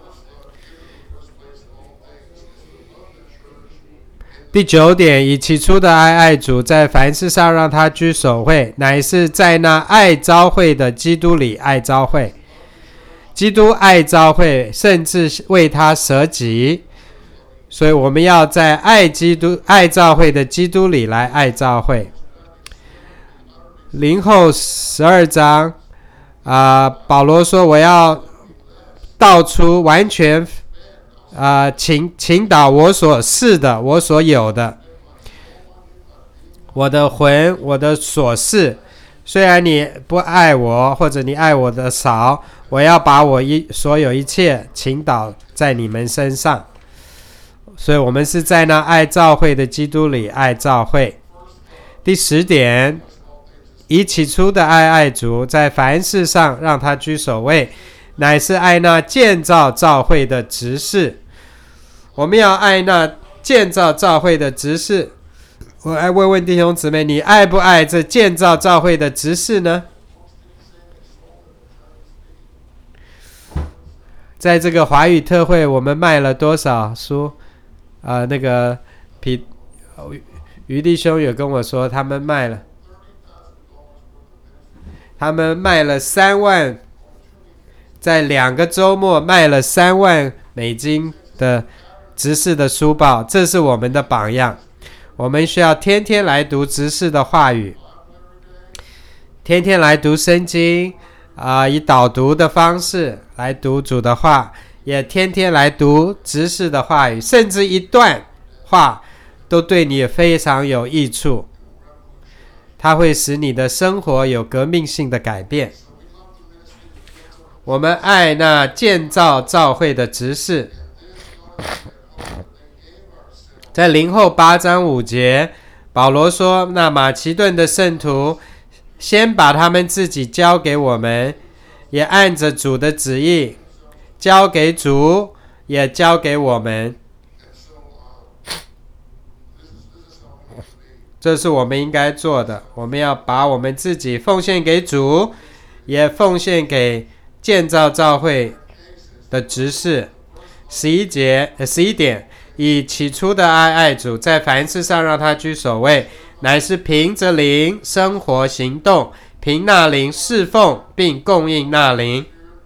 第九点，以起初的爱爱主，在凡事上让他居首位，乃是在那爱召会的基督里爱召会。基督爱召会，甚至为他舍己，所以我们要在爱基督、爱召会的基督里来爱召会。林后十二章，啊、呃，保罗说：“我要道出完全，啊、呃，倾倾倒我所是的，我所有的，我的魂，我的所是。虽然你不爱我，或者你爱我的少。”我要把我一所有一切倾倒在你们身上，所以我们是在那爱召会的基督里爱召会。第十点，以起初的爱爱主，在凡事上让他居首位，乃是爱那建造召会的执事。我们要爱那建造召会的执事。我来问问弟兄姊妹，你爱不爱这建造召会的执事呢？在这个华语特会，我们卖了多少书？呃，那个皮余弟兄有跟我说，他们卖了，他们卖了三万，在两个周末卖了三万美金的执事的书报，这是我们的榜样。我们需要天天来读执事的话语，天天来读圣经。啊、呃，以导读的方式来读主的话，也天天来读执事的话语，甚至一段话都对你非常有益处，它会使你的生活有革命性的改变。我们爱那建造召会的执事。在林后八章五节，保罗说：“那马其顿的圣徒先把他们自己交给我们，也按着主的旨意交给主，也交给我们。”这是我们应该做的。我们要把我们自己奉献给主，也奉献给建造召会的执事。十一节、呃、十一点，以起初的爱爱主，在凡事上让他居首位，乃是凭着灵生活行动，凭那灵侍奉并供应那灵，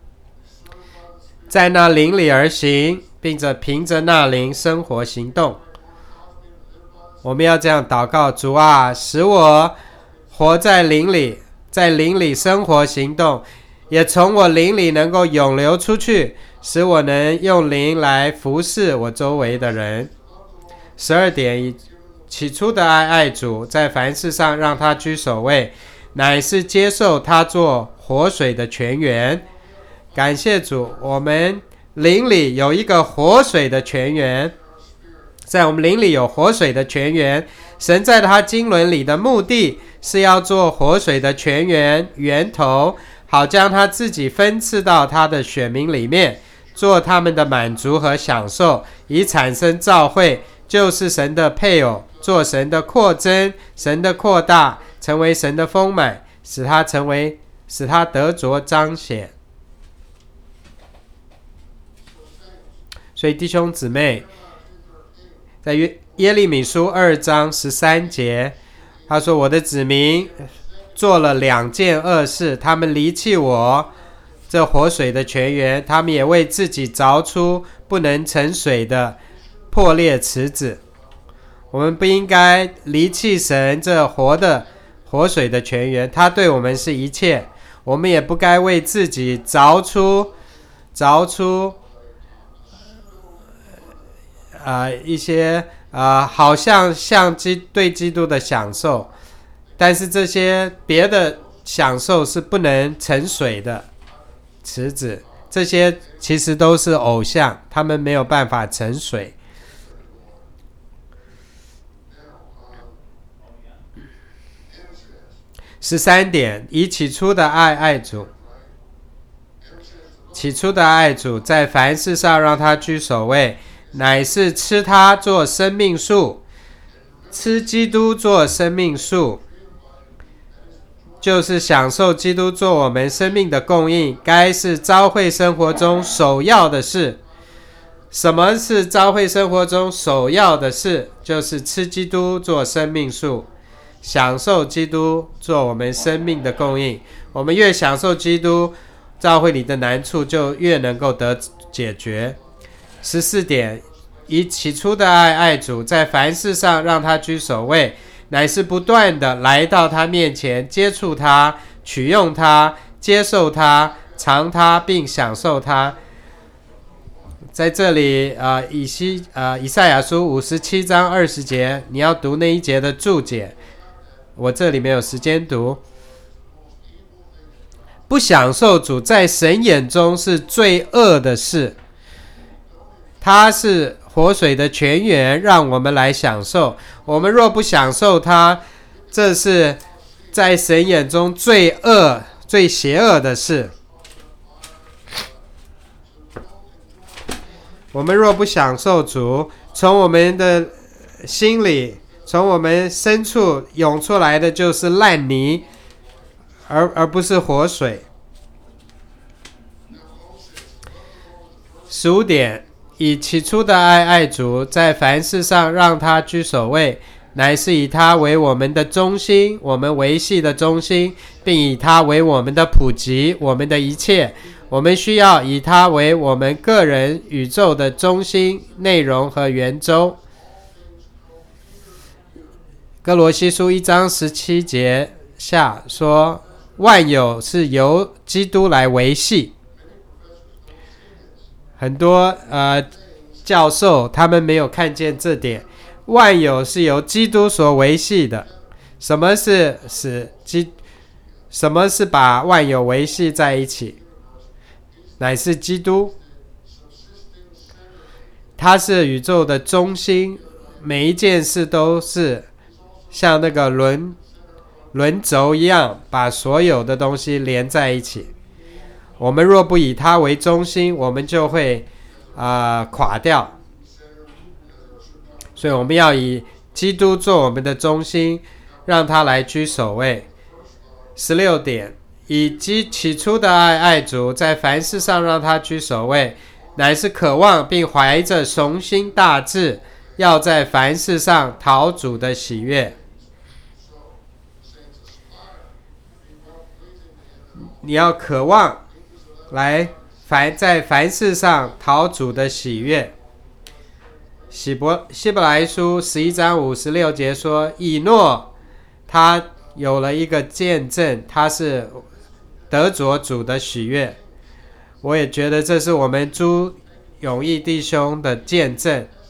在那灵里而行，并且凭着那灵生活行动。我们要这样祷告：主啊，使我活在灵里，在灵里生活行动，也从我灵里能够涌流出去，使我能用灵来服侍我周围的人。 十二点，以起初的爱爱主，在凡事上让他居首位，乃是接受他做活水的泉源。感谢主，我们灵里有一个活水的泉源，在我们灵里有活水的泉源。神在他经纶里的目的是要做活水的泉源源头，好将他自己分赐到他的选民里面，做他们的满足和享受，以产生召会，就是神的配偶，做神的扩增，神的扩大，成为神的丰满，使他成为使他得着彰显。所以弟兄姊妹，在耶利米书二章十三节，他说：我的子民做了两件恶事，他们离弃我这活水的泉源，他们也为自己凿出不能盛水的破裂池子。我们不应该离弃神这活的活水的泉源，他对我们是一切。我们也不该为自己凿出凿出呃一些呃好像像基对基督的享受，但是这些别的享受是不能盛水的池子，这些其实都是偶像，他们没有办法盛水。十三点，以起初的爱爱主。起初的爱主，在凡事上让他居首位，乃是吃他做生命树，吃基督做生命树，就是享受基督做我们生命的供应，该是召会生活中首要的事。什么是召会生活中首要的事？就是吃基督做生命树，享受基督做我们生命的供应。我们越享受基督，召会里的难处就越能够得解决。十四点，以起初的爱爱主，在凡事上让他居首位，乃是不断的来到他面前，接触他，取用他，接受他，尝他，并享受他。在这里呃以西呃以赛亚书五十七章二十节，你要读那一节的注解，我这里没有时间读。不享受主，在神眼中是最恶的事。他是活水的泉源，让我们来享受。我们若不享受它，这是在神眼中最恶、最邪恶的事。我们若不享受主，从我们的心里，从我们深处涌出来的就是烂泥，而而不是活水。十五点，以起初的爱爱主，在凡事上让他居首位，乃是以他为我们的中心，我们维系的中心，并以他为我们的普及，我们的一切。我们需要以他为我们个人宇宙的中心、内容和圆周。哥罗西书一章十七节下说，万有是由基督来维系。很多呃教授他们没有看见这点，万有是由基督所维系的。什么是使基？什么是把万有维系在一起？乃是基督，他是宇宙的中心，每一件事都是像那个轮轮轴一样，把所有的东西连在一起。我们若不以他为中心，我们就会、呃、垮掉。所以我们要以基督做我们的中心，让他来居首位。十六点，以起初的爱爱主，在凡事上让他居首位，乃是渴望并怀着雄心大志，要在凡事上讨主的喜悦。你要渴望来凡在凡事上讨主的喜悦。希伯希伯来书十一章五十六节说，以诺他有了一个见证，他是得着主的喜悦。我也觉得这是我们朱永义弟兄的见证，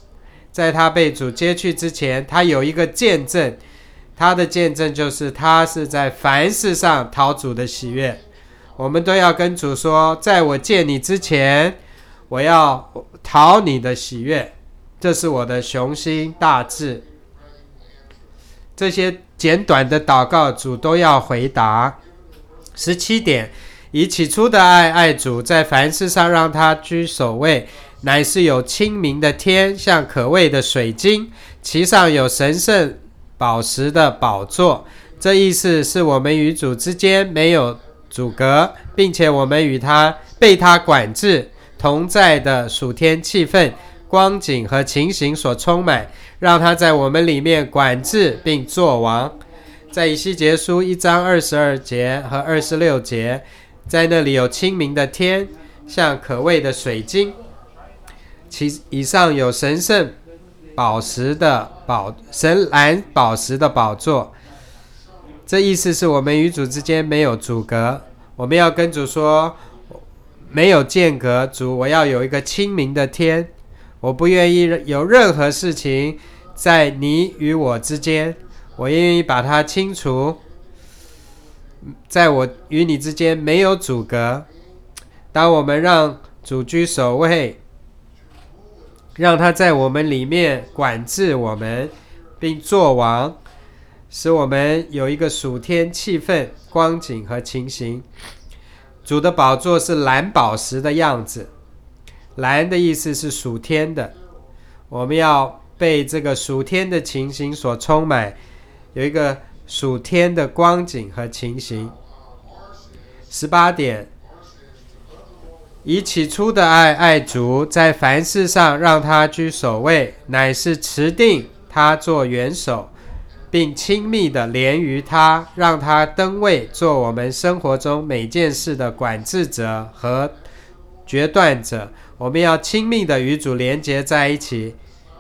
在他被主接去之前，他有一个见证，他的见证就是他是在凡事上讨主的喜悦。我们都要跟主说，在我见你之前，我要讨你的喜悦，这是我的雄心大志。这些简短的祷告，主都要回答。十七点，以起初的爱爱主，在凡事上让他居首位，乃是有清明的天，像可畏的水晶，其上有神圣宝石的宝座。这意思是我们与主之间没有阻隔，并且我们与他被他管制同在的属天气氛、光景和情形所充满，让他在我们里面管制并作王。在以西结书一章二十二节和二十六节，在那里有清明的天，像可畏的水晶，其以上有神圣宝石的宝神蓝宝石的宝座。这意思是我们与主之间没有阻隔，我们要跟主说，没有间隔，主，我要有一个清明的天，我不愿意有任何事情在你与我之间，我愿意把它清除，在我与你之间没有阻隔。当我们让主居首位，让他在我们里面管制我们并作王，使我们有一个属天气氛、光景和情形。主的宝座是蓝宝石的样子，蓝的意思是属天的，我们要被这个属天的情形所充满，有一个属天的光景和情形。十八点，以起初的爱爱主，在凡事上让他居首位，乃是持定他做元首，并亲密的连于他，让他登位做我们生活中每件事的管制者和决断者。我们要亲密的与主连结在一起，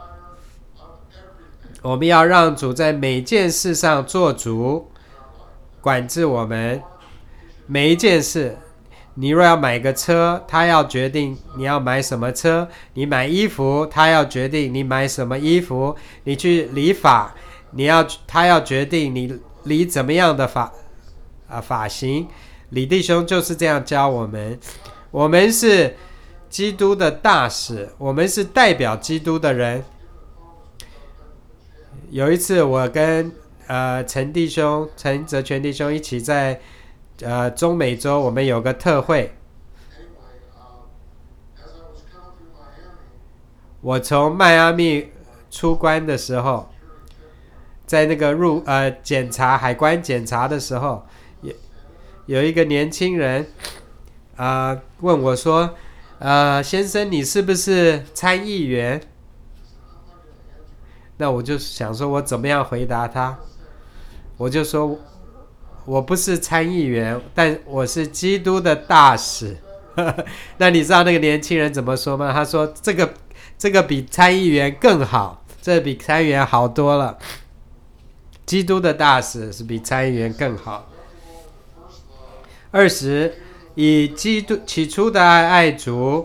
我们要让主在每件事上做主，管制我们每一件事。你若要买个车，他要决定你要买什么车；你买衣服，他要决定你买什么衣服；你去理发，你要他要决定你理怎么样的发啊发型。李弟兄就是这样教我们。我们是基督的大使，我们是代表基督的人。有一次，我跟呃陈弟兄、陈泽全弟兄一起在呃中美洲，我们有个特会。我从迈阿密出关的时候，在那个入呃检查海关检查的时候，有有一个年轻人啊、呃、问我说，呃先生，你是不是参议员？那我就想说我怎么样回答他，我就说我不是参议员，但我是基督的大使。那你知道那个年轻人怎么说吗？他说这个这个比参议员更好，这比参议员好多了。基督的大使是比参议员更好。二十，以基督起初的爱爱主。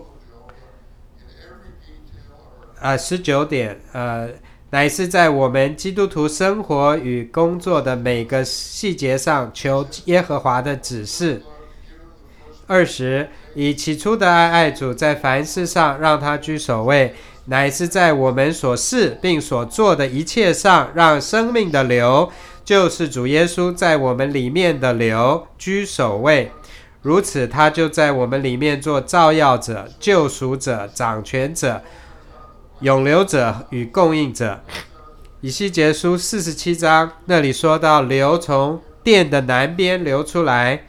呃，十九点，呃，乃是在我们基督徒生活与工作的每个细节上求耶和华的指示。二十，以起初的爱爱主，在凡事上让他居首位，乃是在我们所事并所做的一切上，让生命的流，就是主耶稣在我们里面的流居首位。如此，他就在我们里面做照耀者、救赎者、掌权者、永留者与供应者。以西结书四十七章那里说到，流从殿的南边流出来，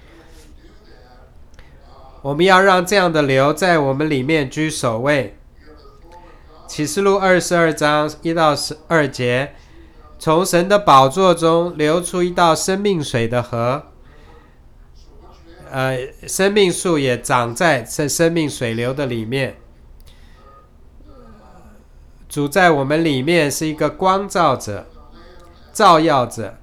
我们要让这样的流在我们里面居首位。启示录二十二章一到十二节，从神的宝座中流出一道生命水的河，呃，生命树也长在这生命水流的里面。主在我们里面是一个光照者、照耀者。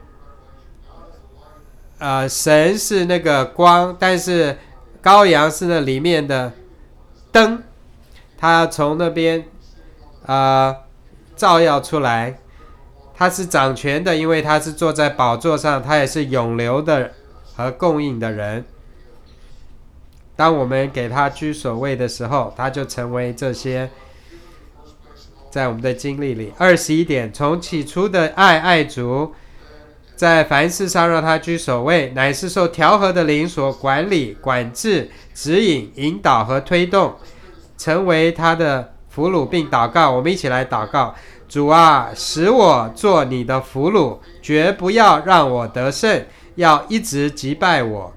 呃，神是那个光，但是羔羊是那里面的灯，他要从那边呃照耀出来。他是掌权的，因为他是坐在宝座上，他也是永留的和供应的人。当我们给他居首位的时候，他就成为这些。在我们的经历里，二十一点，从起初的爱爱主，在凡事上让他居首位，乃是受调和的灵所管理、管制、指引、引导和推动，成为他的俘虏，并祷告。我们一起来祷告：主啊，使我做你的俘虏，绝不要让我得胜，要一直击败我。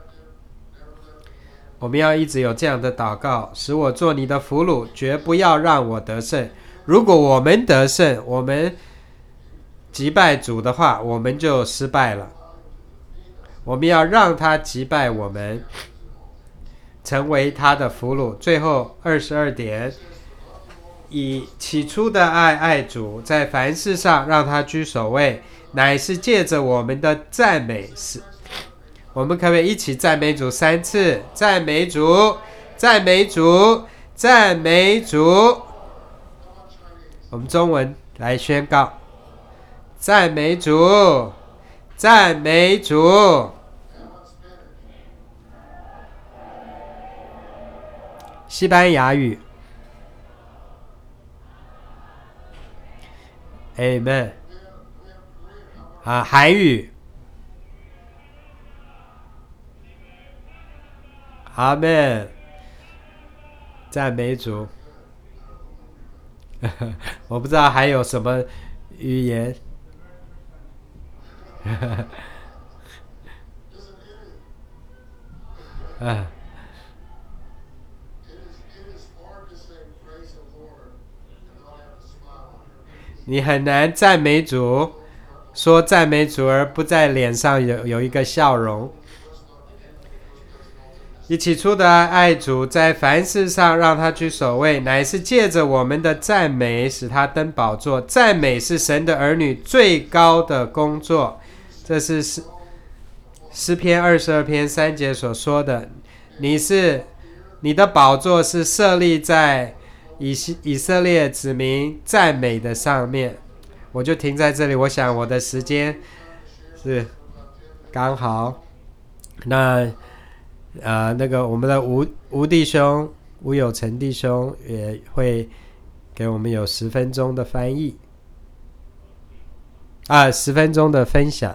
我们要一直有这样的祷告：使我做你的俘虏，绝不要让我得胜。如果我们得胜，我们击败主的话，我们就失败了。我们要让他击败我们，成为他的俘虏。最后二十二点，以起初的爱爱主，在凡事上让他居首位，乃是借着我们的赞美。我们可不可以一起赞美主三次？赞美主，赞美主，赞美主。我们中文来宣告：赞美主，赞美主。西班牙语 Amen 啊，韩语阿们，赞美主。我不知道还有什么语言。啊，你很难赞美主，说赞美主而不在脸上有有一个笑容。以起初的爱主，在凡事上让他居首位，乃是借着我们的赞美使他登宝座。赞美是神的儿女最高的工作，这是诗诗篇二十二篇三节所说的。你是你的宝座是设立在以以色列子民赞美的上面。我就停在这里，我想我的时间是刚好。那呃，那个我们的吴吴弟兄、吴有成弟兄也会给我们有十分钟的翻译，啊，十分钟的分享。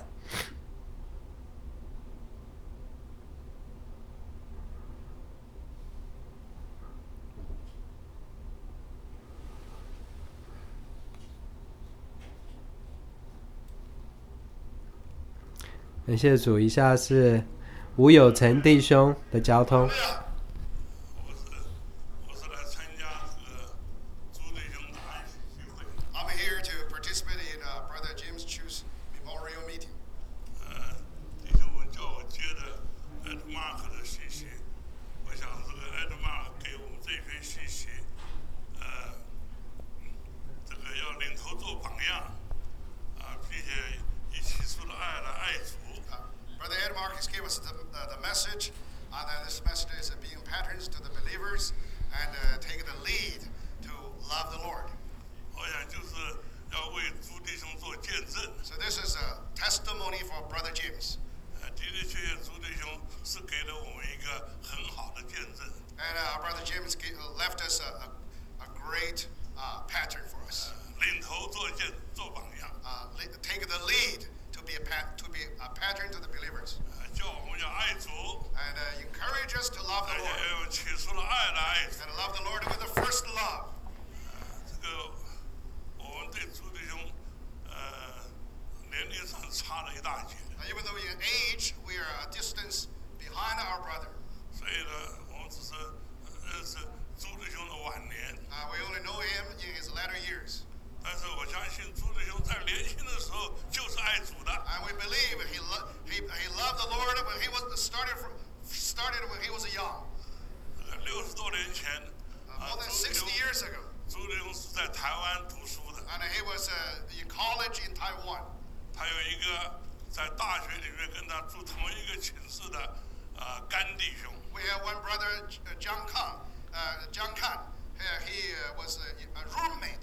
感谢主，以下是吴有成弟兄的交通。 我是我是来参加这个朱弟兄的安息聚会。I'm here to participate in uh, Brother James Chu's memorial meeting. 呃，弟兄们叫我接着艾德马克的信息，我想这个艾德马克给我们这篇信息，呃，这个要领头做榜样，啊，并且以起初的爱来爱主。Brother Ed Marcus gave us the, uh, the message, and uh, this message is uh, being patterns to the believers and uh, take the lead to love the Lord. 我想就是要为朱弟兄做见证。So this is a testimony for Brother James. 呃，的的确确，朱弟兄是给了我们一个很好的见证。And uh, Brother James gave, uh, left us a, a, a great uh, pattern for us. 领头做见做榜样。Uh, take the lead. To be a pat, to be a pattern to the believers, 叫我们要爱主 and uh, encourage us to love the Lord, 用起初的爱来爱主 and love the Lord with the first love. 这个我们对主弟兄，呃，年龄上差了一大截。Even though in age we are a distance behind our brother. 所以呢，我们只是认识主弟兄的晚年。Uh, we only know him in his latter years. 但是我相信朱弟兄在年轻的时候就是爱主的。And we believe he lo- he he loved the Lord when he was started from started when he was young. 六十多年前 uh, more than sixty years ago. 朱弟兄是在台湾读书的。 And he was uh, in college in Taiwan. 他有一个在大学里面跟他住同一个寝室的呃干弟兄。 We have one brother, John Kang. Uh, John Kang. Uh, he uh, was a, a roommate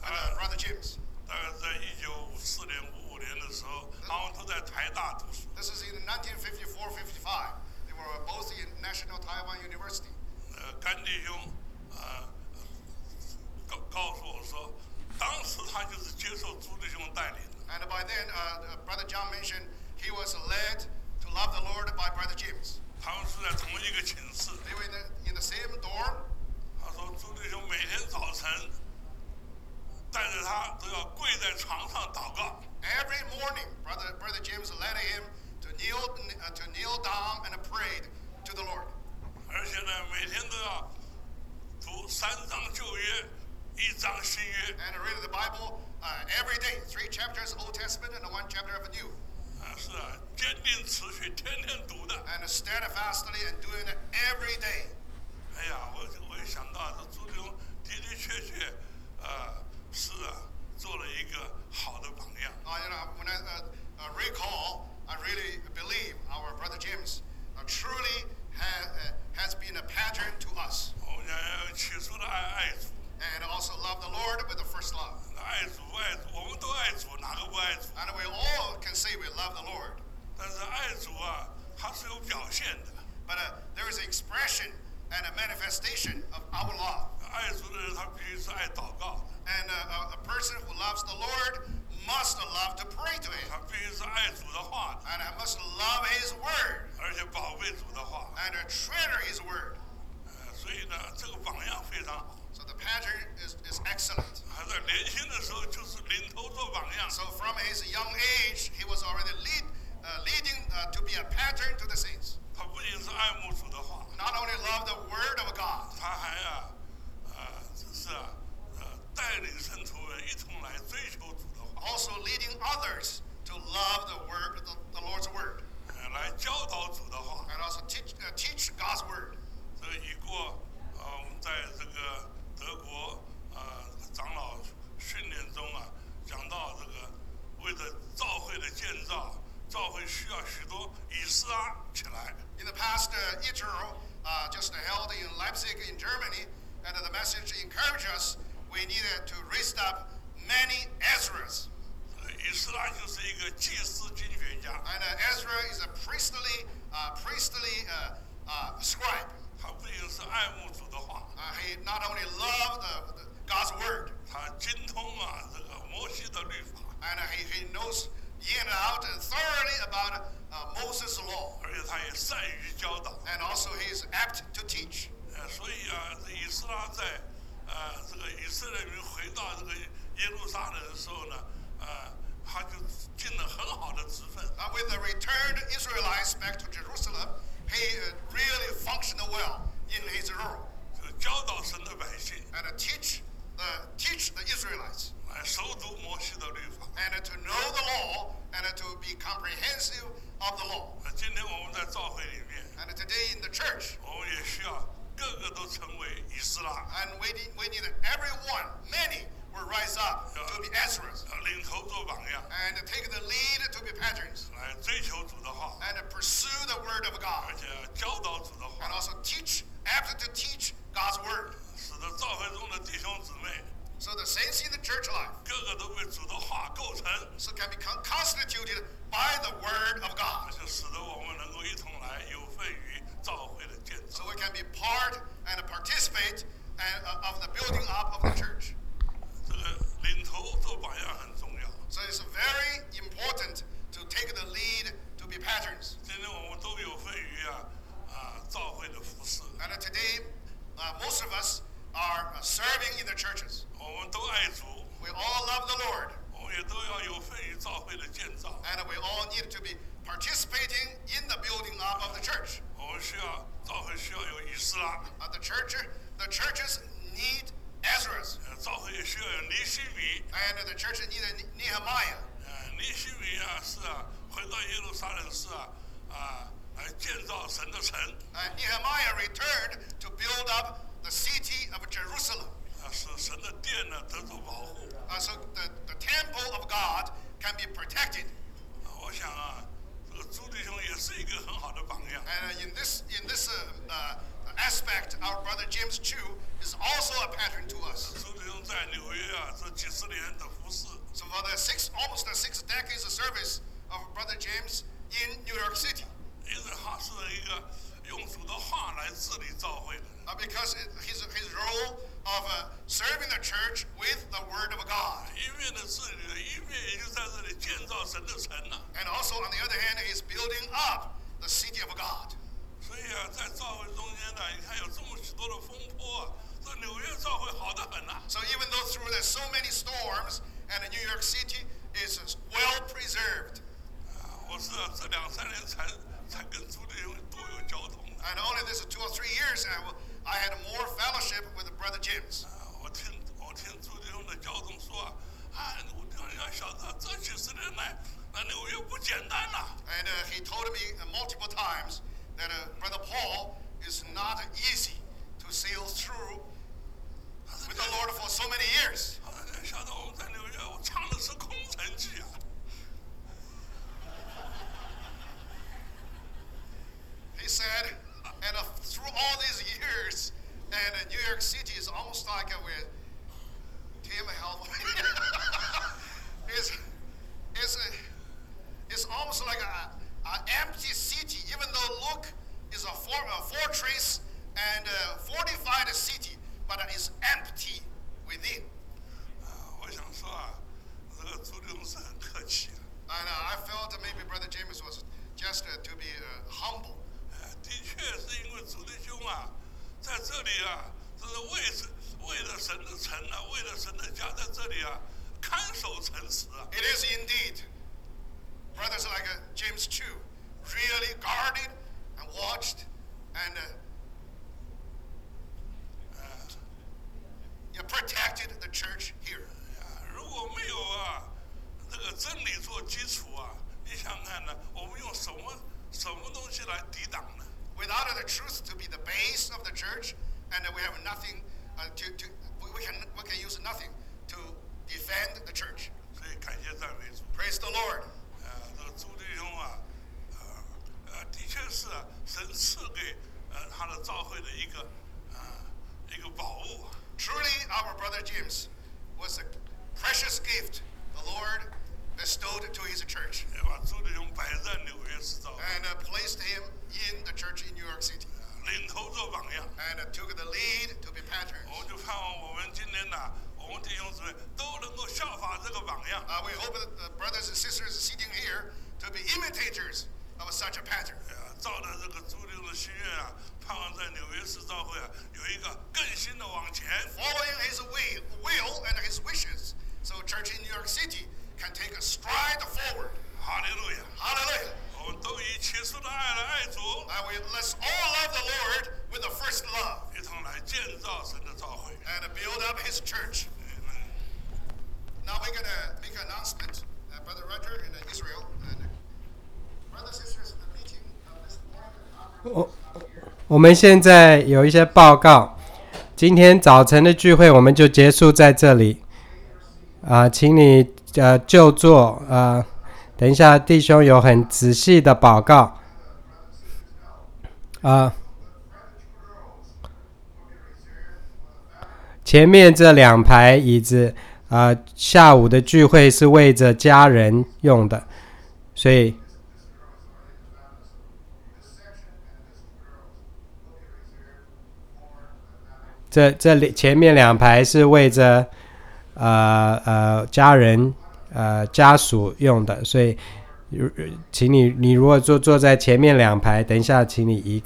uh, Brother James. 大概在一九五四年、五五年的时候，他们都在台大读书。 This is in nineteen fifty-four fifty-five. They were both in National Taiwan University. 呃，甘弟兄，呃，告告诉我说，当时他就是接受朱弟兄带领的。 And by then, uh, Brother John mentioned he was led to love the Lord by Brother James. 他们是在同一个寝室。 They were in the, in the same dorm. 他说朱弟兄每天早晨带着他都要跪在床上祷告。 Every morning, Brother, Brother James led him to kneel, uh, to kneel down and prayed to the Lord. 而且呢，每天都要读三章旧约，一章新约。 And read the Bible uh, every day, three chapters Old Testament and one chapter of New. 啊，是啊，坚定持续，天天读的。 And steadfastly and doing it every day. 哎呀，我我一想到这朱弟兄的的确确，呃，是啊，做了一个好的榜样。 Uh, you know, when I uh, uh, recall, I really believe our Brother James uh, truly ha- uh, has been a pattern to us. 我们讲起初的爱爱主， And also love the Lord with the first love. 爱主爱主，我们都爱主，哪个不爱主？ And we all can say we love the Lord. 但是爱主啊，它是有表现的。 But uh, there is an expression and a manifestation of our love. 爱主的人，他必须是爱祷告的， And uh, a, a person who loves the Lord must love to pray to Him. 他必须是爱主的话的， And must love His word 而且宝贝主的话。 and uh, treasure His word. 呃，所以呢，这个榜样非常好。 So the pattern is, is excellent. 还在年轻的时候就是领头做榜样。 So from his young age, he was already lead, uh, leading uh, to be a pattern to the saints. 他不仅是爱慕主的话， Not only love the word of God, 他还啊，呃，是啊，呃，带领圣徒们一同来追求主的话， also leading others to love the word, the, the Lord's word, 呃，来教导主的话。 and also teach, uh, teach God's word. 这个已过，呃，我们在这个德国呃长老训练中啊，讲到这个为了教会的建造，教会需要许多以斯拉起来。 In the past, uh, Israel uh, just held in Leipzig in Germany, and the message encouraged us we needed to raise up many Ezras. 呃以斯拉就是一个祭司经学家， And uh, Ezra is a priestly, uh, priestly uh, uh, scribe. 他不仅是爱慕主的话， Uh, he not only loved the, the, God's word, 他精通啊这个摩西的律法， and uh, he, he knows in and out and thoroughly about uh, Moses' law, 而且他也善于教导。 and also he is apt to teach. 呃，所以啊，这以斯拉在呃这个以色列民回到这个耶路撒冷的时候呢，呃，他就尽了很好的职分。 Uh, with the returned Israelites back to Jerusalem, he uh, really functioned well in his role, 就教导神的百姓 and uh, teach the teach the Israelites, 来熟读摩西的律法。 and uh, to know the law, and uh, to be comprehensive of the law. 那今天我们在教会里面， And uh, today in the church, 我们也需要个个都成为以斯拉， and we need, we need everyone, many will rise up to be Ezras, 要领头做榜样， and uh, take the lead to be patterns, 来追求主的话， and uh, pursue the word of 而 God, 且教导主的 and 话， also teach, apt to teach God's word. 使得教会中的弟兄姊妹 So the saints in the church life 个个都被主的话构成， so can be con- constituted by the word of 而 God. 且使得我们能够一同来有份于教会的建造 So。we can be part and participate and, uh, of the building up of the church. 这个领头做榜样很重要。 So it's very important to take the lead to be patterns. 今天我们都有份于啊啊教会的服侍， And uh, today, uh, most of us are uh, serving in the churches. 我们都爱主， We all love the Lord, 我们也都要有份于教会的建造。 and we all need to be participating in the building up of the church. 我们需要教会需要有以斯拉， Uh, the church, the churches need Ezras, 呃，教会也需要有尼西米。 and the church need a Nehemiah. 呃，尼西米啊是啊，回到耶路撒冷是啊啊来建造神的城， Uh, Nehemiah returned to build up the city of Jerusalem, 啊使神的殿呢得到保护。 uh, so the, the temple of God can be protected. 啊我想啊，这个朱弟兄也是一个很好的榜样。 And uh, in this in this uh, uh, aspect, our brother James Chu is also a pattern to us. 朱弟兄在纽约啊，这几十年的服侍， So for the six, almost the six decades of service of brother James in New York City, 因为他是一个用主的话来治理教会的。 uh, because it, his, his role of uh, serving the church with the Word of God. 一面的治理，一面也就在这里建造神的城呐、 And also, on the other hand, he's building up the city of God. 所以啊，在教会中间呢，你看有这么许多的风波啊，这纽约教会好得很呐、 So even though through there's so many storms, and New York City is well preserved. 啊，我是啊这两三年才才跟朱弟兄多有交通的。 And only this two or three years, I, will, I had more fellowship with brother James. 啊，我听我听朱弟兄的交通说啊，啊，我听人家晓得这几十年来，那纽约不简单呐、 And uh, he told me uh, multiple times that uh, brother Paul is not easy to sail through with the Lord for so many years. 啊，晓得我们在纽约，我唱的是空城计啊。 He said, and uh, through all these years, and uh, New York City is almost like uh, with Tim help me. it's, it's, uh, it's almost like an empty city, even though look is a, for, a fortress and a fortified city, but it's empty within. 啊，我想说啊，这个朱弟兄是很客气的。 And uh, I felt that maybe Brother James was just uh, to be uh, humble. 呃的确是因为主弟兄啊，在这里啊，这是为是为了神的城啊，为了神的家，在这里啊，看守城池啊。 It is indeed. Brothers like uh, James Chu really guarded and watched and uh, uh, yeah, protected the church here. 啊，如果没有啊，这个真理做基础啊，你想想看呢，我们用什么什么东西来抵挡呢？ Without the truth to be the base of the church, and uh, we have nothing uh, to, to we can we can use nothing to defend the church. 所以感谢赞美主。 Praise the Lord. 呃，这个朱弟兄啊，呃呃，的确是啊，神赐给呃他的教会的一个呃一个宝物啊。 Truly, our brother James was a precious gift the Lord bestowed to his church, 也把朱弟兄摆在纽约市教会， and uh, placed him in the church in New York City, 领头做榜样。 and uh, took the lead to be patterns. 我们就盼望我们今天呢，我们弟兄姊妹都能够效法这个榜样。 Uh, we hope that the brothers and sisters sitting here to be imitators of such a pattern. 哎呀，照着这个朱弟兄的心愿啊，盼望在纽约市教会啊有一个更新的往前。 Following his will, will and his wishes, so church in New York City can take a stride forward. 哈利路亚！ Hallelujah. 我们都以起初的爱来爱主， And we, let's all love the Lord with the first love 一同来建造神的教会。 and build up his church. 嗯 Now we're going to make an announcement. Uh, Brother Roger in uh, Israel. And uh, brothers and sisters, the meeting of this morning. 我我们现在有一些报告，今天早晨的聚会我们就结束在这里啊、请你呃就坐啊、等一下弟兄有很仔细的报告啊、前面这两排椅子啊、下午的聚会是为着家人用的，所以这这里前面两排是为着呃呃家人呃家属用的，所以请你你如果坐坐在前面两排，等一下请你移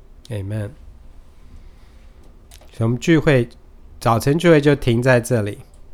开。Amen。所以我们聚会早晨聚会就停在这里。